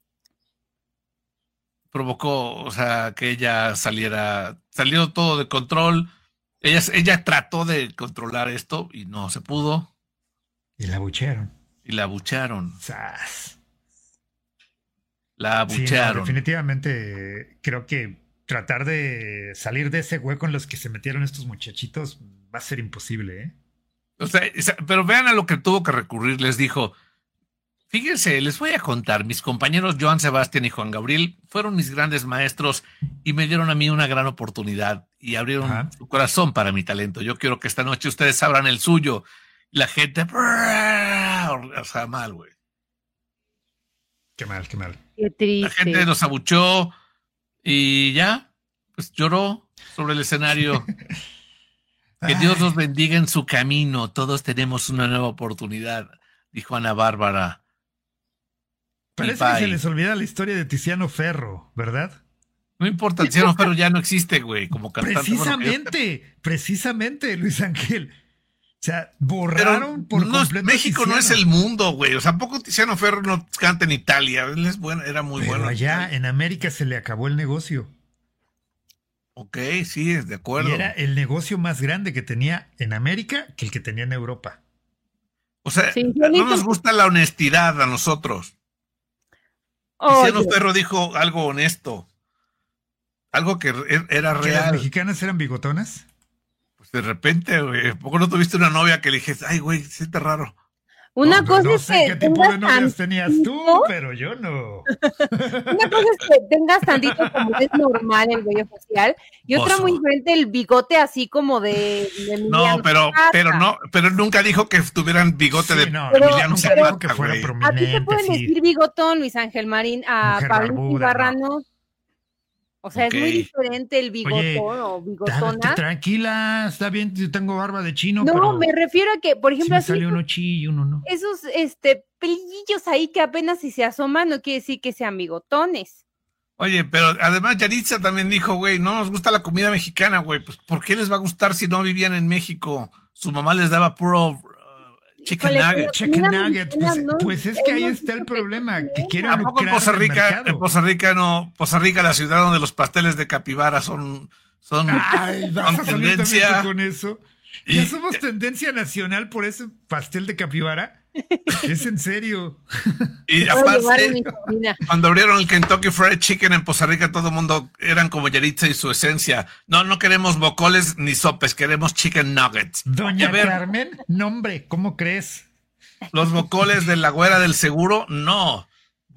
Speaker 1: o sea, que ella salió todo de control. Ella trató de controlar esto y no se pudo.
Speaker 3: Y la abuchearon.
Speaker 1: ¡Sas! La abuchearon.
Speaker 3: Sí, definitivamente creo que tratar de salir de ese hueco en los que se metieron estos muchachitos va a ser imposible, ¿eh?
Speaker 1: O sea, pero vean a lo que tuvo que recurrir. Les dijo, fíjense, les voy a contar, mis compañeros Joan Sebastián y Juan Gabriel fueron mis grandes maestros y me dieron a mí una gran oportunidad y abrieron su corazón para mi talento. Yo quiero que esta noche ustedes abran el suyo. Y la gente, o sea, mal, güey.
Speaker 3: Qué mal.
Speaker 2: Qué triste.
Speaker 1: La gente los abuchó y ya, pues lloró sobre el escenario. Que Dios los bendiga en su camino. Todos tenemos una nueva oportunidad, dijo Ana Bárbara.
Speaker 3: Parece que se les olvida la historia de Tiziano Ferro, ¿verdad?
Speaker 1: No importa, Tiziano Ferro ya no existe, güey, como cantante.
Speaker 3: Precisamente, Luis Ángel. O sea, borraron por completo.
Speaker 1: México no es el mundo, güey. O sea, ¿a poco Tiziano Ferro no canta en Italia? Él es bueno, era muy bueno.
Speaker 3: Pero allá en América se le acabó el negocio.
Speaker 1: Ok, sí, de acuerdo.
Speaker 3: Y era el negocio más grande que tenía en América que el que tenía en Europa.
Speaker 1: O sea, no nos gusta la honestidad a nosotros. Tiziano Ferro dijo algo honesto. Algo que era real.
Speaker 3: ¿Las mexicanas eran bigotonas?
Speaker 1: De repente, güey, ¿por qué no tuviste una novia que le dijiste, ay, güey, siente raro?
Speaker 2: Una cosa
Speaker 3: no
Speaker 2: es
Speaker 3: sé
Speaker 2: que
Speaker 3: qué tipo de novias tenías tú, pero yo no.
Speaker 2: Una cosa es que tengas tantito como es normal el vello facial, y otra muy diferente el bigote así como de
Speaker 1: no, pero nunca dijo que tuvieran bigote de Emiliano Zapata,
Speaker 3: que fuera prominente.
Speaker 2: A ti te pueden decir bigotón, Luis Ángel Marín, a Pablo Ibarrano. O sea, es muy diferente el bigotón o bigotona.
Speaker 3: Tranquila, está bien, yo tengo barba de chino.
Speaker 2: No,
Speaker 3: pero
Speaker 2: me refiero a que, por ejemplo,
Speaker 3: si me sale uno chi y uno no.
Speaker 2: Esos pelillillos ahí que apenas si se asoman no quiere decir que sean bigotones.
Speaker 1: Oye, pero además Yaritza también dijo, güey, no nos gusta la comida mexicana, güey. Pues, ¿por qué les va a gustar si no vivían en México? Su mamá les daba puro chicken nugget.
Speaker 3: Chicken nugget. Pues es que ahí está el problema, que quieren lucrar
Speaker 1: en Poza Rica, la ciudad donde los pasteles de capibara son
Speaker 3: Ay, vas a salir también con eso. ¿Ya somos tendencia nacional por ese pastel de capibara? ¿Es en serio?
Speaker 1: Y aparte, cuando abrieron el Kentucky Fried Chicken en Poza Rica, todo el mundo eran como Yaritza y su esencia. No queremos bocoles ni sopes, queremos chicken nuggets.
Speaker 3: Doña Carmen, nombre, ¿cómo crees?
Speaker 1: Los bocoles de la güera del seguro, no.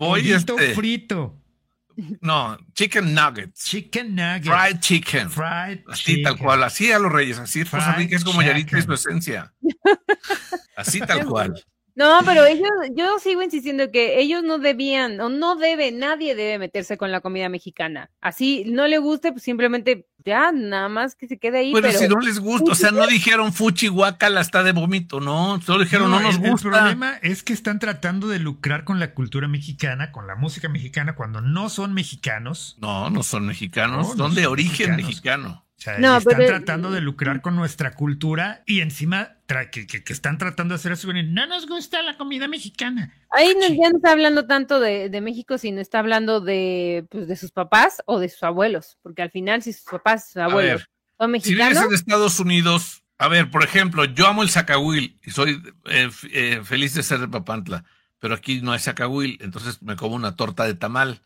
Speaker 3: Frito.
Speaker 1: No, chicken nuggets.
Speaker 3: Chicken nuggets.
Speaker 1: Fried chicken. Así tal cual, así a los Reyes, así Poza Rica es como Yaritza y su esencia. Así tal cual.
Speaker 2: No, pero yo sigo insistiendo que ellos no debían, o no deben, nadie debe meterse con la comida mexicana. Así no le guste, pues simplemente ya, nada más que se quede ahí.
Speaker 1: Pero si no les gusta, o sea, no dijeron fuchi guácala, está de vómito, no, solo dijeron no nos gusta.
Speaker 3: El problema es que están tratando de lucrar con la cultura mexicana, con la música mexicana, cuando no son mexicanos.
Speaker 1: No son mexicanos, son de origen mexicano.
Speaker 3: O sea, están tratando de lucrar con nuestra cultura y encima que están tratando de hacer eso. No nos gusta la comida mexicana.
Speaker 2: Ahí ya no está hablando tanto de México, sino está hablando de sus papás o de sus abuelos. Porque al final, si sus papás, sus abuelos son mexicanos.
Speaker 1: Si vives en Estados Unidos, a ver, por ejemplo, yo amo el zacahuil y soy feliz de ser de Papantla, pero aquí no hay zacahuil, entonces me como una torta de tamal.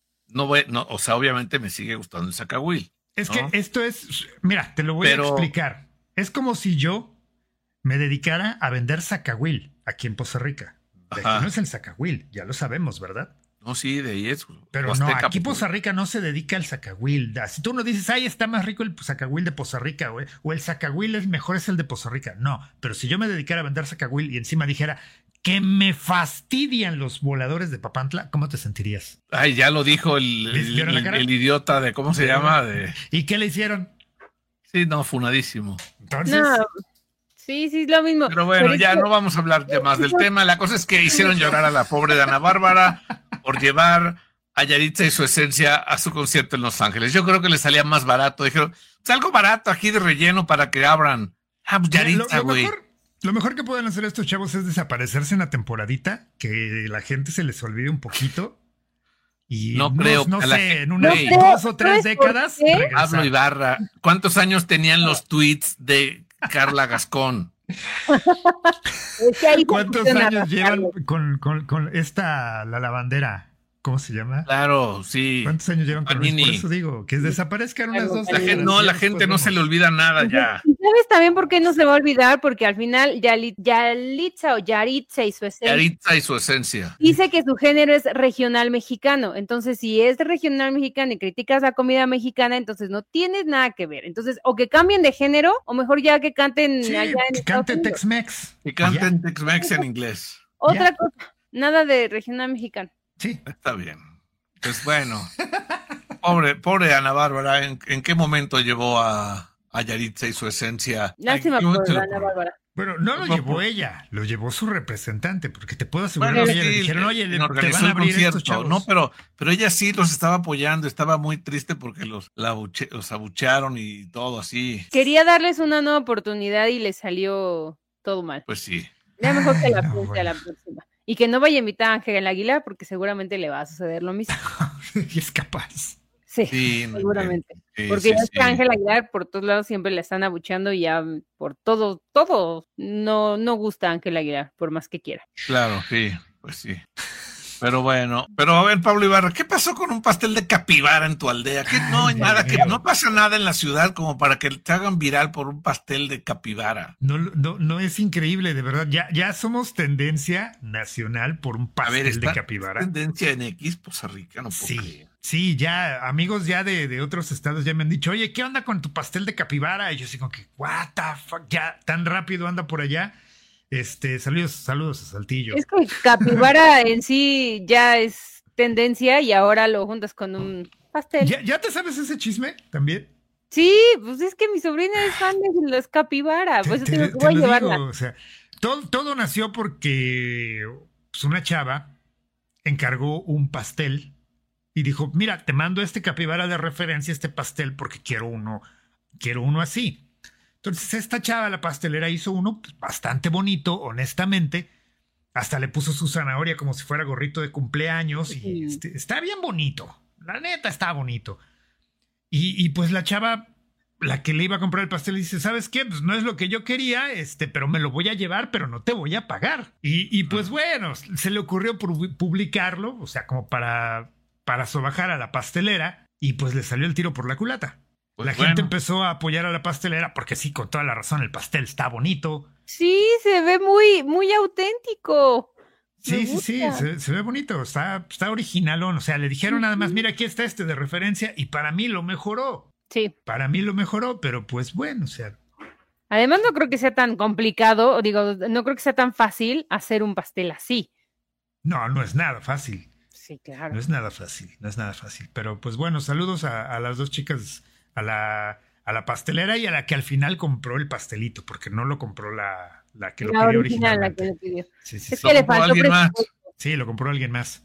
Speaker 1: O sea, obviamente me sigue gustando el zacahuil.
Speaker 3: Es que esto es, mira, te lo voy a explicar. Es como si yo me dedicara a vender zacahuil aquí en Poza Rica. De aquí no es el zacahuil, ya lo sabemos, ¿verdad?
Speaker 1: No, sí, de ahí es.
Speaker 3: Pero no, aquí Poza Rica no se dedica al zacahuil. Si tú no dices, ay, está más rico el zacahuil de Poza Rica, o el zacahuil es mejor, es el de Poza Rica. No, pero si yo me dedicara a vender zacahuil y encima dijera que me fastidian los voladores de Papantla, ¿cómo te sentirías?
Speaker 1: Ay, ya lo dijo el idiota de, ¿cómo se llama?
Speaker 3: ¿Y qué le hicieron?
Speaker 1: Sí, no, funadísimo.
Speaker 2: Entonces... No. Sí, es lo mismo.
Speaker 1: Pero bueno, ya no vamos a hablar ya más del tema. La cosa es que hicieron llorar a la pobre de Ana Bárbara por llevar a Yaritza y su esencia a su concierto en Los Ángeles. Yo creo que le salía más barato. Dijeron, algo barato aquí de relleno para que abran. Pues Yaritza, güey.
Speaker 3: Lo mejor que pueden hacer estos chavos es desaparecerse en la temporadita, que la gente se les olvide un poquito. Y
Speaker 1: no creo.
Speaker 3: No sé, en unas 2 o 3 décadas.
Speaker 1: Pablo Ibarra. ¿Cuántos años tenían los tweets de Carla Gascón?
Speaker 3: ¿Cuántos años llevan con esta, la lavandera? ¿Cómo se llama?
Speaker 1: Claro, sí.
Speaker 3: ¿Cuántos años llevan con eso? Por eso digo, que desaparezcan unas 2
Speaker 1: décadas. La gente no se le olvida nada ya.
Speaker 2: ¿Sabes también por qué no se va a olvidar? Porque al final Yaritza y su esencia.
Speaker 1: Yaritza y su esencia.
Speaker 2: Dice que su género es regional mexicano. Entonces, si es regional mexicano y criticas la comida mexicana, entonces no tienes nada que ver. Entonces, o que cambien de género, o mejor ya que canten allá en
Speaker 3: que canten Tex-Mex.
Speaker 1: Que canten Tex-Mex en inglés.
Speaker 2: Otra cosa, nada de regional mexicano.
Speaker 3: Sí.
Speaker 1: Está bien. Pues bueno. Pobre Ana Bárbara, ¿en qué momento llevó a Yaritza y su esencia?
Speaker 2: Lástima por Ana Bárbara.
Speaker 3: Bueno, no lo llevó ella, lo llevó su representante, porque te puedo asegurar que ella le dijeron, oye, te van a abrir estos chavos.
Speaker 1: No, pero ella sí los estaba apoyando, estaba muy triste porque los abuchearon y todo así.
Speaker 2: Quería darles una nueva oportunidad y le salió todo mal.
Speaker 1: Pues sí.
Speaker 2: Ya mejor que la piense a la próxima. Y que no vaya a invitar a Ángel Aguilar porque seguramente le va a suceder lo mismo.
Speaker 3: Y es capaz.
Speaker 2: Sí, seguramente. Porque ya es que Ángel Aguilar por todos lados siempre le están abucheando y ya por todo no gusta Ángel Aguilar, por más que quiera.
Speaker 1: Claro, sí, pues sí. Pero bueno, a ver, Pablo Ibarra, ¿qué pasó con un pastel de capibara en tu aldea? Que no hay nada, que no pasa nada en la ciudad como para que te hagan viral por un pastel de capibara.
Speaker 3: No es increíble, de verdad. Ya somos tendencia nacional por un pastel de capibara.
Speaker 1: Tendencia en X, Poza Rica, no puedo creer.
Speaker 3: Sí, ya, amigos ya de otros estados ya me han dicho, oye, ¿qué onda con tu pastel de capibara? Y yo digo que, what the fuck, ya tan rápido anda por allá. Saludos a Saltillo.
Speaker 2: Es que capibara en sí ya es tendencia y ahora lo juntas con un pastel.
Speaker 3: ¿Ya te sabes ese chisme también?
Speaker 2: Sí, pues es que mi sobrina es fan de los capibara, pues te voy a llevarla.
Speaker 3: Digo, o sea, todo nació porque pues, una chava encargó un pastel y dijo, mira, te mando este capibara de referencia, este pastel, porque quiero uno así. Entonces esta chava, la pastelera, hizo uno pues, bastante bonito, honestamente. Hasta le puso su zanahoria como si fuera gorrito de cumpleaños. Y está bien bonito. La neta está bonito. Y pues la chava, la que le iba a comprar el pastel, dice, ¿sabes qué? Pues no es lo que yo quería, pero me lo voy a llevar, pero no te voy a pagar. Y pues bueno, se le ocurrió publicarlo, o sea, como para sobajar a la pastelera, y pues le salió el tiro por la culata. Pues la gente empezó a apoyar a la pastelera porque sí, con toda la razón, el pastel está bonito.
Speaker 2: Sí, se ve muy, muy auténtico.
Speaker 3: Sí, se ve bonito, está originalón. O sea, le dijeron nada más, mira, aquí está de referencia, y para mí lo mejoró.
Speaker 2: Sí.
Speaker 3: Para mí lo mejoró, pero pues bueno, o sea.
Speaker 2: Además, no creo que sea tan complicado, no creo que sea tan fácil hacer un pastel así.
Speaker 3: No es nada fácil.
Speaker 2: Sí, claro.
Speaker 3: No es nada fácil. Pero pues bueno, saludos a las dos chicas, a la pastelera y a la que al final compró el pastelito, porque no lo compró la que lo pidió originalmente.
Speaker 2: La que lo pidió.
Speaker 3: Sí,
Speaker 2: es que le faltó presupuesto.
Speaker 3: Sí, lo compró alguien más.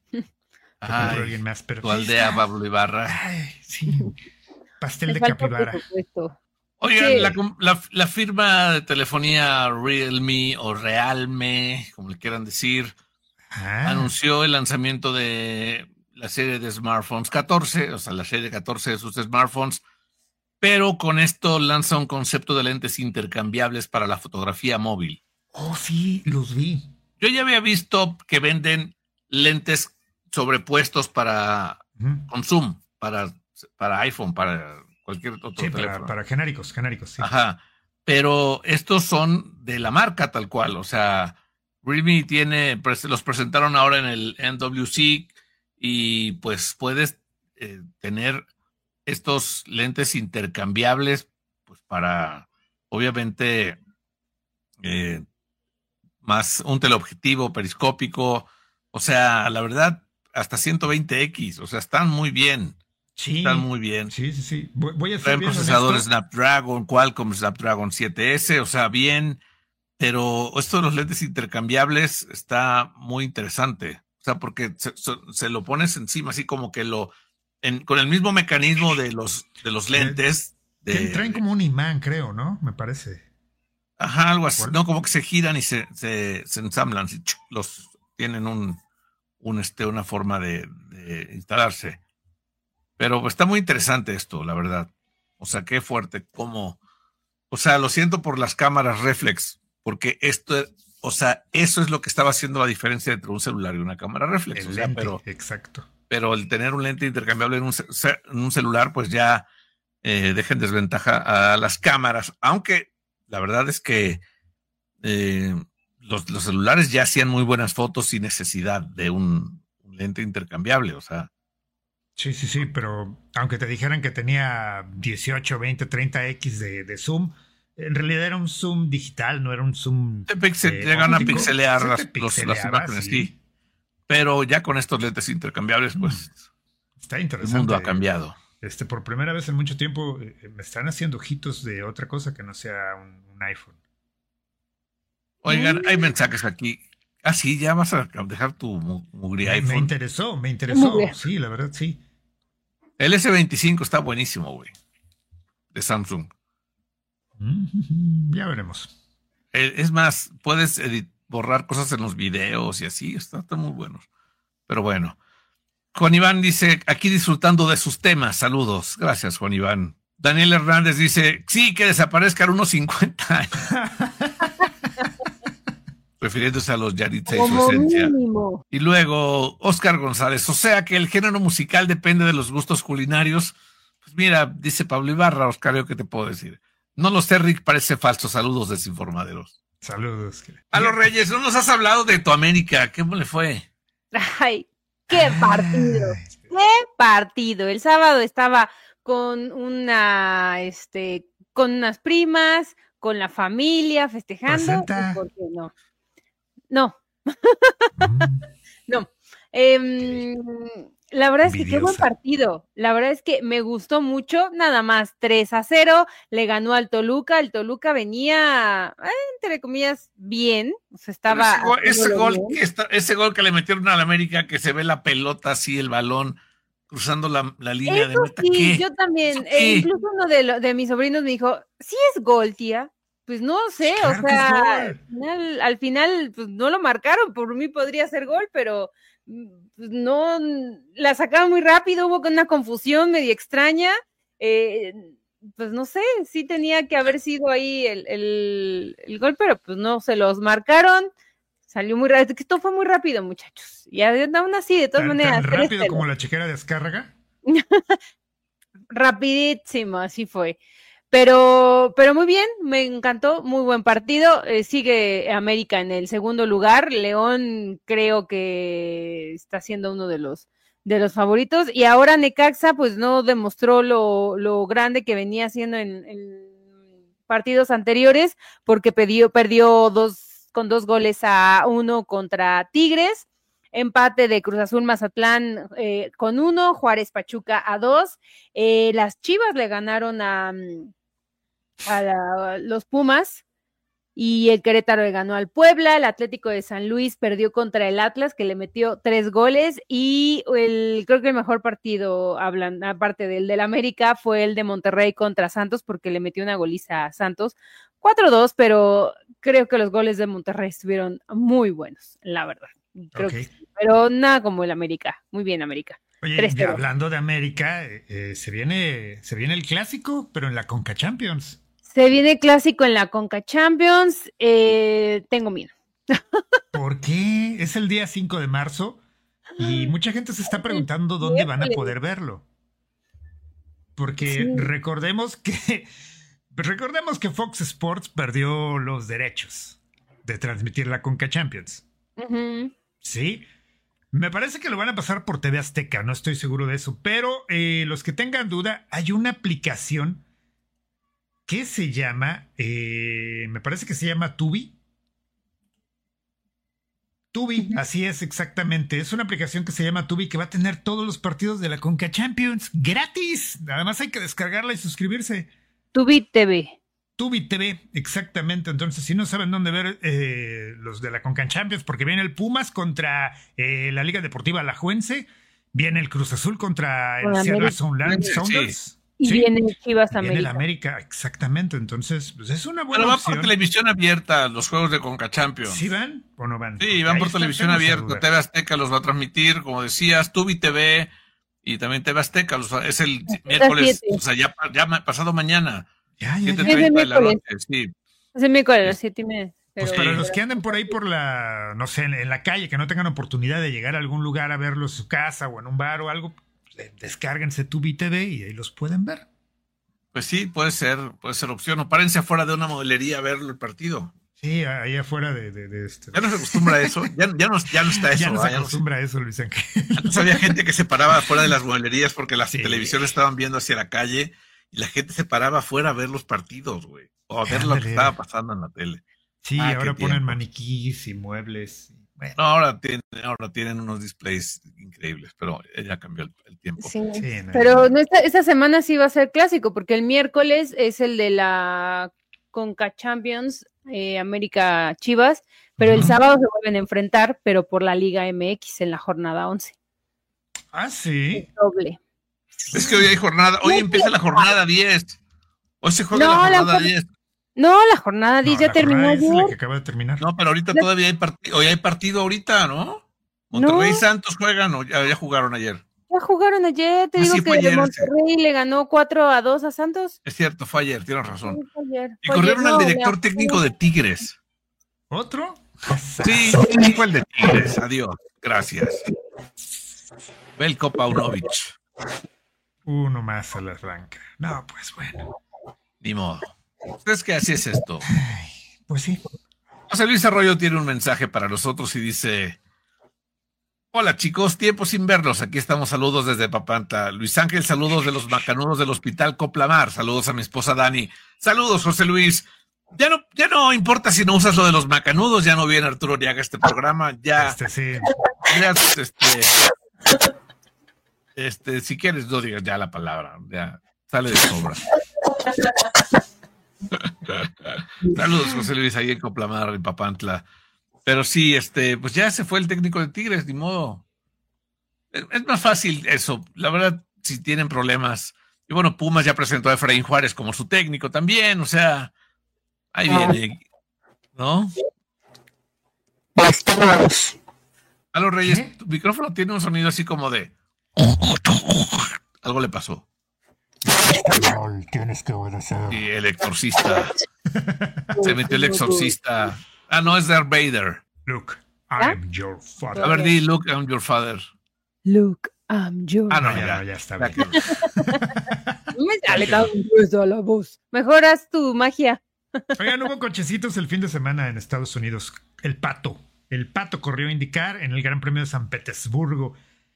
Speaker 1: Pero tu aldea, Pablo Ibarra.
Speaker 3: Ay, sí. Pastel de capibara.
Speaker 1: Oigan, sí. la firma de telefonía Realme o Realme, como le quieran decir, anunció el lanzamiento de la serie de smartphones 14, o sea, la serie 14 de sus smartphones, pero con esto lanza un concepto de lentes intercambiables para la fotografía móvil.
Speaker 3: Oh, sí, los vi.
Speaker 1: Yo ya había visto que venden lentes sobrepuestos para con zoom, para iPhone, para cualquier otro teléfono.
Speaker 3: Para genéricos, sí.
Speaker 1: Ajá, pero estos son de la marca tal cual, o sea, Realme los presentaron ahora en el MWC y pues puedes tener estos lentes intercambiables pues para, obviamente, más un teleobjetivo periscópico, o sea, la verdad, hasta 120x, o sea, están muy bien.
Speaker 3: Sí.
Speaker 1: Están muy bien.
Speaker 3: Sí. Voy a
Speaker 1: traen procesadores Snapdragon, Qualcomm Snapdragon 7S, o sea, bien, pero esto de los lentes intercambiables está muy interesante. O sea, porque se lo pones encima, así como que con el mismo mecanismo de los lentes.
Speaker 3: Traen como un imán, creo, ¿no? Me parece.
Speaker 1: Ajá, algo así. No, como que se giran y se ensamblan. Tienen una forma de instalarse. Pero está muy interesante esto, la verdad. O sea, qué fuerte, cómo. O sea, lo siento por las cámaras reflex, porque eso es lo que estaba haciendo la diferencia entre un celular y una cámara reflex.
Speaker 3: Exacto.
Speaker 1: Pero el tener un lente intercambiable en un celular, pues ya deja en desventaja a las cámaras. Aunque la verdad es que los celulares ya hacían muy buenas fotos sin necesidad de un lente intercambiable, o sea.
Speaker 3: Sí, pero aunque te dijeran que tenía 18, 20, 30x de zoom, en realidad era un zoom digital, no era un zoom.
Speaker 1: Llegan a pixelear las imágenes, sí. Pero ya con estos lentes intercambiables, pues
Speaker 3: está interesante.
Speaker 1: El mundo ha cambiado.
Speaker 3: Por primera vez en mucho tiempo me están haciendo ojitos de otra cosa que no sea un iPhone.
Speaker 1: Oigan, hay mensajes aquí. Ah, sí, ya vas a dejar tu mugre iPhone.
Speaker 3: Me interesó. Sí, la verdad, sí.
Speaker 1: El S25 está buenísimo, güey. De Samsung.
Speaker 3: Ya veremos.
Speaker 1: Es más, puedes borrar cosas en los videos y así. Están muy buenos. Pero bueno. Juan Iván dice, aquí disfrutando de sus temas. Saludos. Gracias, Juan Iván. Daniel Hernández dice, sí, que desaparezcan unos 50 años. Refiriéndose a los Yaritza y su esencia. Mínimo. Y luego, Oscar González, o sea que el género musical depende de los gustos culinarios. Pues mira, dice Pablo Ibarra, Oscar, ¿qué te puedo decir? No lo sé, Rick, parece falso. Saludos, desinformaderos.
Speaker 3: Saludos.
Speaker 1: A los Reyes, no nos has hablado de tu América. ¿Cómo le fue?
Speaker 2: Ay, qué partido. Qué partido. El sábado estaba con con unas primas, con la familia, festejando. ¿Por qué no? No. No. La verdad es que qué buen partido. La verdad es que me gustó mucho. Nada más 3-0. Le ganó al Toluca. El Toluca venía, entre comillas, bien. O sea, estaba.
Speaker 1: Ese gol que le metieron al América, que se ve la pelota así, el balón cruzando la línea
Speaker 2: eso
Speaker 1: de meta.
Speaker 2: Sí,
Speaker 1: ¿qué?
Speaker 2: Yo también. Incluso uno de mis sobrinos me dijo: ¿sí es gol, tía? Pues no sé, claro, o sea, al final pues, no lo marcaron. Por mí podría ser gol, pero no, la sacaron muy rápido, hubo una confusión medio extraña, pues no sé, sí tenía que haber sido ahí el gol, pero pues no se los marcaron, salió muy rápido, que esto fue muy rápido, muchachos, y aún así, de todas maneras.
Speaker 3: ¿Tan rápido como la chequera de Azcárraga?
Speaker 2: Rapidísimo, así fue. Pero muy bien, me encantó, muy buen partido. Sigue América en el segundo lugar. León creo que está siendo uno de los favoritos. Y ahora Necaxa pues no demostró lo grande que venía haciendo en partidos anteriores, porque perdió con 2-1 contra Tigres. Empate de Cruz Azul Mazatlán con 1, Juárez Pachuca 2. Las Chivas le ganaron a los Pumas, y el Querétaro le ganó al Puebla. El Atlético de San Luis perdió contra el Atlas, que le metió 3 goles, y creo que el mejor partido, aparte del América, fue el de Monterrey contra Santos, porque le metió una goliza a Santos, 4-2, pero creo que los goles de Monterrey estuvieron muy buenos, la verdad. Creo que sí, pero nada como el América. Muy bien, América.
Speaker 3: Oye, hablando de América, se viene el clásico, pero en la Conca Champions.
Speaker 2: Se viene clásico en la Conca Champions. Tengo miedo.
Speaker 3: ¿Por qué? Es el día 5 de marzo y mucha gente se está preguntando dónde van a poder verlo. Porque sí. Recordemos que Fox Sports perdió los derechos de transmitir la Conca Champions. Uh-huh. Sí. Me parece que lo van a pasar por TV Azteca, no estoy seguro de eso. Pero los que tengan duda, hay una aplicación que se llama, me parece que se llama Tubi. Tubi, así es exactamente. Es una aplicación que se llama Tubi, que va a tener todos los partidos de la Conca Champions gratis. Nada más hay que descargarla y suscribirse.
Speaker 2: Tubi TV.
Speaker 3: Tubi TV, exactamente. Entonces, si no saben dónde ver los de la Conca Champions, porque viene el Pumas contra la Liga Deportiva Alajuelense, viene el Cruz Azul contra el Seattle Sounders.
Speaker 2: Y
Speaker 3: sí,
Speaker 2: viene Chivas América.
Speaker 3: Viene el América, exactamente. Entonces, pues es una buena
Speaker 1: opción.
Speaker 3: Pero
Speaker 1: van por televisión abierta los juegos de Conca Champions.
Speaker 3: ¿Sí van o no van?
Speaker 1: Sí, van por televisión abierta. TV Azteca los va a transmitir, como decías, Tubi TV y también TV Azteca. Es el miércoles, o sea, ya pasado mañana.
Speaker 3: Ya.
Speaker 1: 7:30 de la noche, sí.
Speaker 2: Es el miércoles a las 7:30.
Speaker 3: Pues para los que anden por ahí por no sé, en la calle, que no tengan oportunidad de llegar a algún lugar a verlo en su casa o en un bar o algo, descárguense Tubi TV y ahí los pueden ver.
Speaker 1: Pues sí, puede ser opción. O párense afuera de una modelería a ver el partido.
Speaker 3: Sí, ahí afuera de este.
Speaker 1: Ya no se acostumbra a eso. Ya no está eso.
Speaker 3: Ya no se acostumbra a eso, Luis Ángel.
Speaker 1: Antes había gente que se paraba afuera de las modelerías porque las televisiones estaban viendo hacia la calle y la gente se paraba afuera a ver los partidos, güey. O a ver lo que estaba pasando en la tele.
Speaker 3: Sí, ahora ponen maniquís y muebles.
Speaker 1: Bueno. No, ahora tienen unos displays increíbles, pero ya cambió el tiempo.
Speaker 2: Sí, pero esta semana sí va a ser clásico, porque el miércoles es el de la Conca Champions, América Chivas, pero el sábado se vuelven a enfrentar, pero por la Liga MX en la jornada 11.
Speaker 3: Ah, sí.
Speaker 2: Es doble.
Speaker 1: Es que hoy hay jornada, hoy empieza la jornada 10. Hoy se juega la jornada 10.
Speaker 2: No, la jornada 10 ya terminó ayer.
Speaker 3: Es la que acaba de terminar.
Speaker 1: No, pero ahorita todavía hay partido. Hoy hay partido ahorita, ¿no? Monterrey y Santos juegan o ya jugaron ayer.
Speaker 2: Ya jugaron ayer, te digo que ayer, Monterrey le ganó 4-2 a Santos.
Speaker 1: Es cierto, fue ayer, tienes razón.
Speaker 2: Sí, fue ayer.
Speaker 1: Y corrieron al director técnico de Tigres.
Speaker 3: ¿Otro?
Speaker 1: Sí, fue el de Tigres. Adiós, gracias. Veljko Paunovic.
Speaker 3: Uno más a la arranca. No, pues bueno.
Speaker 1: Ni modo. ¿Ustedes qué así es esto?
Speaker 3: Ay, pues sí.
Speaker 1: José Luis Arroyo tiene un mensaje para nosotros y dice: hola chicos, tiempo sin verlos, aquí estamos, saludos desde Papantla. Luis Ángel, saludos de los macanudos del Hospital Coplamar, saludos a mi esposa Dani. Saludos, José Luis. Ya no importa si no usas lo de los macanudos, ya no viene Arturo Niaga a este programa, ya.
Speaker 3: Sí.
Speaker 1: Si quieres, no digas ya la palabra, ya sale de sobra. Saludos, José Luis, ahí en Coplamar, en Papantla. Pero sí, pues ya se fue el técnico de Tigres, ni modo. Es más fácil eso, la verdad, si tienen problemas. Y bueno, Pumas ya presentó a Efraín Juárez como su técnico también, o sea, ahí viene, ¿no? Aló, Reyes, tu micrófono tiene un sonido así como de... Algo le pasó.
Speaker 3: Tienes que obedecer.
Speaker 1: Y el exorcista. Se metió el exorcista. Ah, no, es Darth Vader.
Speaker 3: Luke, I'm your father.
Speaker 1: A ver, di, Luke, I'm your father.
Speaker 2: Luke, I'm your
Speaker 1: Ah, no,
Speaker 3: ya está bien.
Speaker 2: No me sale tan gruesa la voz. Mejoras tu magia.
Speaker 3: Oigan, hubo cochecitos el fin de semana en Estados Unidos. El Pato corrió a IndyCar en el Gran Premio de San Petersburgo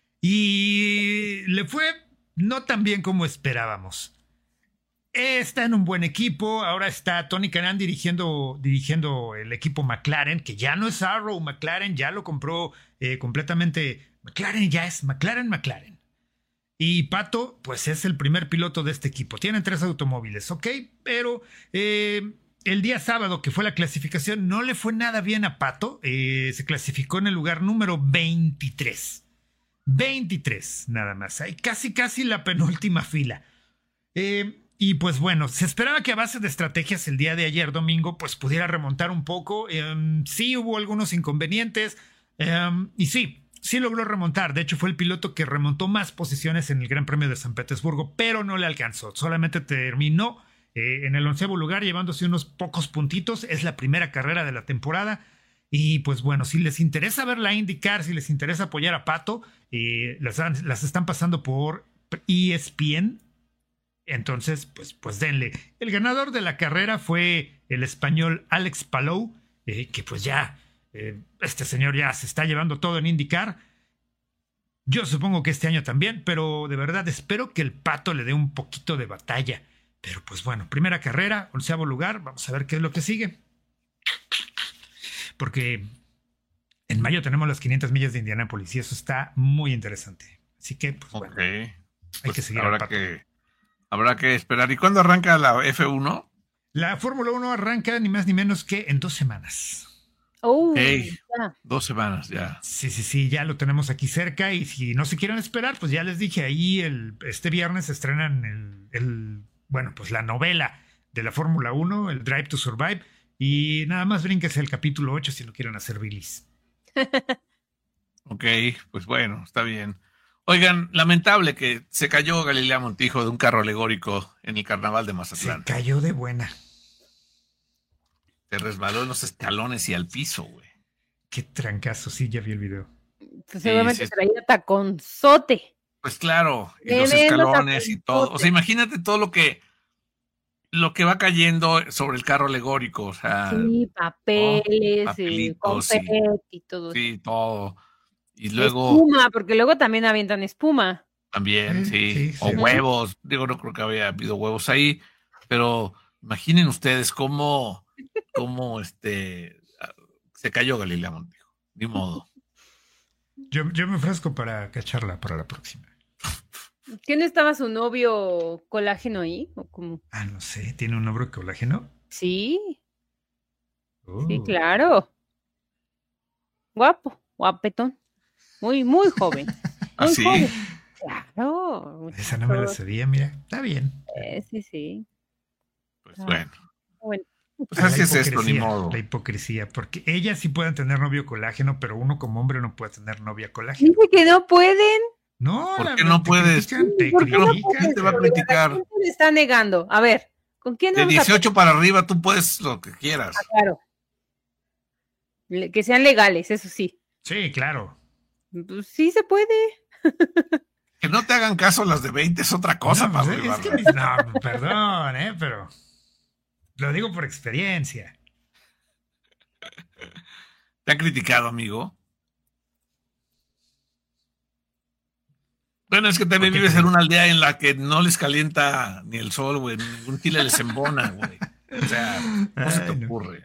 Speaker 3: y le fue no tan bien como esperábamos. Está en un buen equipo. Ahora está Tony Kanaan dirigiendo el equipo McLaren, que ya no es Arrow McLaren, ya lo compró completamente. McLaren ya es McLaren. Y Pato, pues es el primer piloto de este equipo. Tienen 3 automóviles, ¿ok? Pero el día sábado, que fue la clasificación, no le fue nada bien a Pato. Se clasificó en el lugar número 23. 23, nada más. Hay casi la penúltima fila. Y pues bueno, se esperaba que a base de estrategias el día de ayer, domingo, pues pudiera remontar un poco. Sí hubo algunos inconvenientes. Y sí logró remontar. De hecho, fue el piloto que remontó más posiciones en el Gran Premio de San Petersburgo, pero no le alcanzó. Solamente terminó en el 11º lugar, llevándose unos pocos puntitos. Es la primera carrera de la temporada. Y pues bueno, si les interesa ver la IndyCar, si les interesa apoyar a Pato, las están pasando por ESPN. Entonces, pues denle. El ganador de la carrera fue el español Alex Palou, que pues ya, este señor ya se está llevando todo en IndyCar. Yo supongo que este año también, pero de verdad espero que el Pato le dé un poquito de batalla. Pero pues bueno, primera carrera, 11º lugar, vamos a ver qué es lo que sigue. Porque en mayo tenemos las 500 millas de Indianápolis y eso está muy interesante. Así que, pues bueno, hay que seguir al Pato.
Speaker 1: Habrá que esperar. ¿Y cuándo arranca la F1?
Speaker 3: La Fórmula 1 arranca ni más ni menos que en 2 semanas.
Speaker 1: Okay. 2 semanas ya.
Speaker 3: Sí, ya lo tenemos aquí cerca y si no se quieren esperar, pues ya les dije, ahí este viernes se estrenan pues la novela de la Fórmula 1, el Drive to Survive, y nada más brínquese el capítulo 8 si lo quieren hacer bilis.
Speaker 1: Ok, pues bueno, está bien. Oigan, lamentable que se cayó Galilea Montijo de un carro alegórico en el carnaval de Mazatlán.
Speaker 3: Se cayó de buena.
Speaker 1: Se resbaló en los escalones y al piso, güey.
Speaker 3: Qué trancazo, sí, ya vi el video.
Speaker 2: Pues seguramente traía taconzote.
Speaker 1: Pues claro, y los escalones y todo. O sea, imagínate todo lo que va cayendo sobre el carro alegórico. O sea,
Speaker 2: sí, papeles, confeti y todo.
Speaker 1: Sí, todo. Y luego...
Speaker 2: espuma, porque luego también avientan espuma.
Speaker 1: También, sí. O huevos. Digo, no creo que había habido huevos ahí, pero imaginen ustedes cómo se cayó Galilea Montijo. Ni modo.
Speaker 3: Yo me ofrezco para cacharla para la próxima.
Speaker 2: ¿Quién estaba su novio colágeno ahí? ¿O cómo?
Speaker 3: Ah, no sé. ¿Tiene un novio colágeno?
Speaker 2: Sí. Sí, claro. Guapo, guapetón. Muy, muy joven.
Speaker 1: ¿Ah, sí?
Speaker 2: Joven. Claro.
Speaker 3: Esa no me la sabía, mira. Está bien.
Speaker 2: Sí.
Speaker 1: Pues bueno.
Speaker 2: Bueno.
Speaker 1: Pues así es esto, ni modo.
Speaker 3: La hipocresía, porque ellas sí pueden tener novio colágeno, pero uno como hombre no puede tener novia colágeno.
Speaker 2: Dice que no pueden.
Speaker 3: No,
Speaker 1: ¿por qué no puedes?
Speaker 3: ¿Por qué no puedes?
Speaker 1: Te va a criticar.
Speaker 2: ¿Quién te está negando? A ver, ¿con quién?
Speaker 1: De 18 para arriba tú puedes lo que quieras.
Speaker 2: Claro. Que sean legales, eso sí.
Speaker 3: Sí, claro.
Speaker 2: Pues sí se puede.
Speaker 1: Que no te hagan caso las de 20 es otra cosa,
Speaker 3: no,
Speaker 1: Pablo.
Speaker 3: Es que perdón, pero lo digo por experiencia.
Speaker 1: ¿Te han criticado, amigo? Bueno, es que también vives en una aldea en la que no les calienta ni el sol, güey. Ningún chile les embona, güey. O sea, no se te ocurre.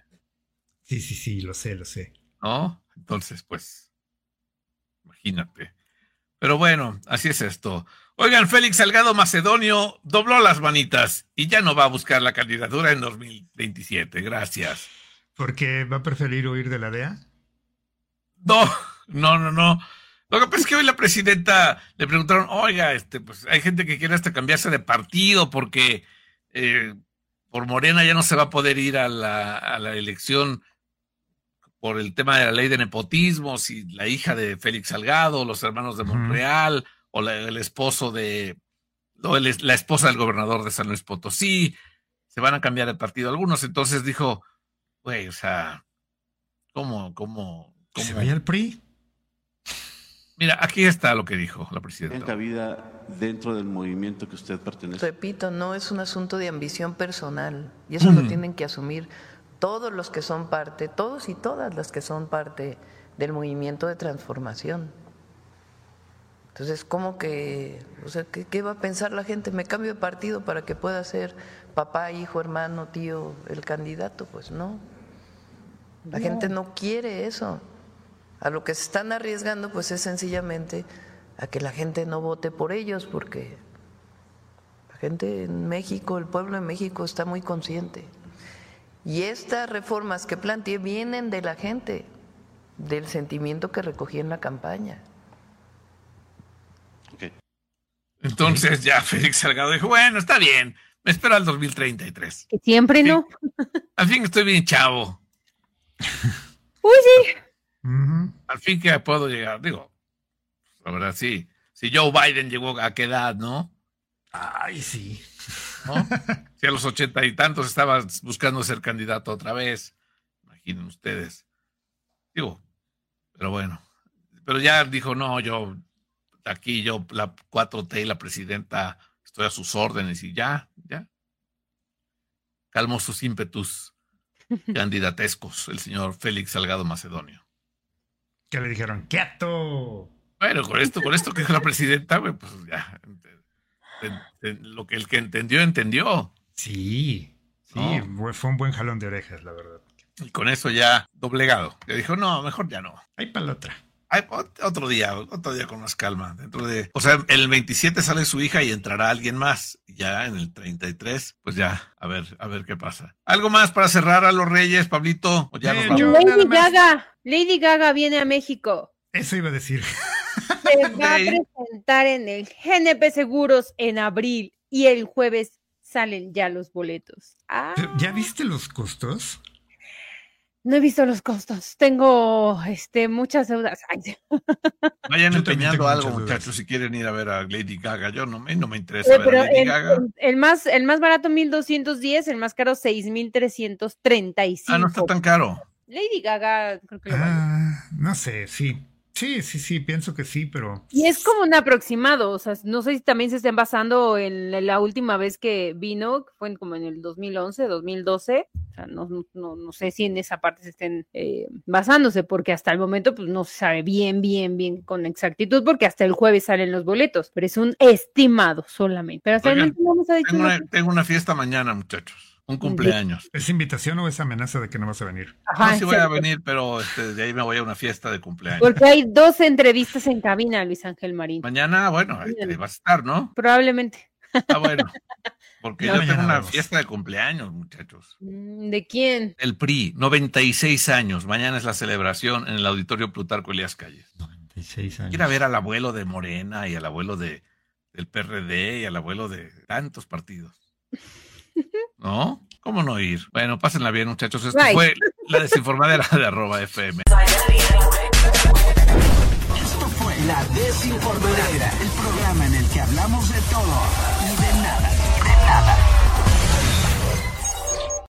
Speaker 3: Sí, lo sé.
Speaker 1: ¿No? Entonces, pues, imagínate. Pero bueno, así es esto. Oigan, Félix Salgado Macedonio dobló las manitas y ya no va a buscar la candidatura en 2027. Gracias.
Speaker 3: ¿Porque va a preferir huir de la DEA?
Speaker 1: No. Lo que pasa es que hoy la presidenta le preguntaron, oiga, pues hay gente que quiere hasta cambiarse de partido porque por Morena ya no se va a poder ir a la elección por el tema de la ley de nepotismo, si la hija de Félix Salgado, los hermanos de Monreal, o el esposo la esposa del gobernador de San Luis Potosí, se van a cambiar de partido algunos. Entonces dijo, güey, o sea, ¿cómo?
Speaker 3: ¿Que se vaya al PRI?
Speaker 1: Mira, aquí está lo que dijo la presidenta.
Speaker 4: En cabida dentro del movimiento que usted pertenece.
Speaker 5: Repito, no es un asunto de ambición personal, y eso lo tienen que asumir todos los que son parte, todos y todas las que son parte del movimiento de transformación. Entonces, ¿cómo que, o sea, qué va a pensar la gente? ¿Me cambio de partido para que pueda ser papá, hijo, hermano, tío, el candidato? Pues no. La gente no quiere eso. A lo que se están arriesgando, pues es sencillamente a que la gente no vote por ellos, porque la gente en México, el pueblo en México está muy consciente. Y estas reformas que planteé vienen de la gente, del sentimiento que recogí en la campaña.
Speaker 1: Okay. Entonces ya Félix Salgado dijo, bueno, está bien, me espero al 2033.
Speaker 2: Que siempre no.
Speaker 1: Al fin estoy bien chavo.
Speaker 2: Uy, sí.
Speaker 1: Al fin que puedo llegar, digo, la verdad sí. Si Joe Biden llegó a qué edad, ¿no?
Speaker 3: Ay, sí.
Speaker 1: ¿No? Si a los 80 y tantos estaba buscando ser candidato otra vez, imaginen ustedes. Digo, pero bueno. Pero ya dijo, no, yo, la 4T y la presidenta, estoy a sus órdenes y ya. Calmó sus ímpetus candidatescos, el señor Félix Salgado Macedonio.
Speaker 3: ¿Qué le dijeron? ¡Quieto!
Speaker 1: Bueno, con esto que dijo la presidenta, pues ya, lo que el que entendió.
Speaker 3: Sí, ¿no? Fue un buen jalón de orejas, la verdad.
Speaker 1: Y con eso ya doblegado. Le dijo, no, mejor ya no.
Speaker 3: Ahí para la otra.
Speaker 1: Otro día con más calma. O sea, el 27 sale su hija y entrará alguien más. Y ya en el 33, pues ya, a ver qué pasa. ¿Algo más para cerrar a los Reyes, Pablito? ¿O ya nos vamos?
Speaker 2: Lady Gaga viene a México.
Speaker 3: Eso iba a decir.
Speaker 2: Se va a presentar en el GNP Seguros en abril y el jueves salen ya los boletos.
Speaker 3: ¿Ya viste los costos?
Speaker 2: No he visto los costos. Tengo muchas deudas.
Speaker 1: Vayan empeñando algo, muchachos, si quieren ir a ver a Lady Gaga. No me interesa ver a Lady Gaga.
Speaker 2: El más barato 1,210, el más caro 6,335.
Speaker 1: No está tan caro.
Speaker 2: Lady Gaga, creo que lo vale.
Speaker 3: No sé, sí. Sí, pienso que sí, pero...
Speaker 2: Y es como un aproximado, o sea, no sé si también se estén basando en la última vez que vino, que fue como en el 2011, 2012, o sea, no sé si en esa parte se estén basándose, porque hasta el momento pues no se sabe bien con exactitud, porque hasta el jueves salen los boletos, pero es un estimado solamente. Pero hasta el momento no nos ha dicho
Speaker 1: tengo una fiesta mañana, muchachos. Un cumpleaños.
Speaker 3: ¿Es invitación o es amenaza de que no vas a venir?
Speaker 2: Ajá,
Speaker 1: no, sí voy a venir, pero de ahí me voy a una fiesta de cumpleaños.
Speaker 2: Porque hay 2 entrevistas en cabina, Luis Ángel Marín.
Speaker 1: Mañana, bueno, ahí vas a estar, ¿no?
Speaker 2: Probablemente.
Speaker 1: Bueno, porque yo tengo una fiesta de cumpleaños, muchachos.
Speaker 2: ¿De quién?
Speaker 1: El PRI, 96 años. Mañana es la celebración en el Auditorio Plutarco Elías Calles.
Speaker 3: 96 años.
Speaker 1: Quiero ir a ver al abuelo de Morena y al abuelo del PRD y al abuelo de tantos partidos. ¿No? ¿Cómo no ir? Bueno, pásenla bien, muchachos. Esto fue La Desinformadera de @FM.
Speaker 6: Esto fue La Desinformadera, el programa en el que hablamos de todo y de nada.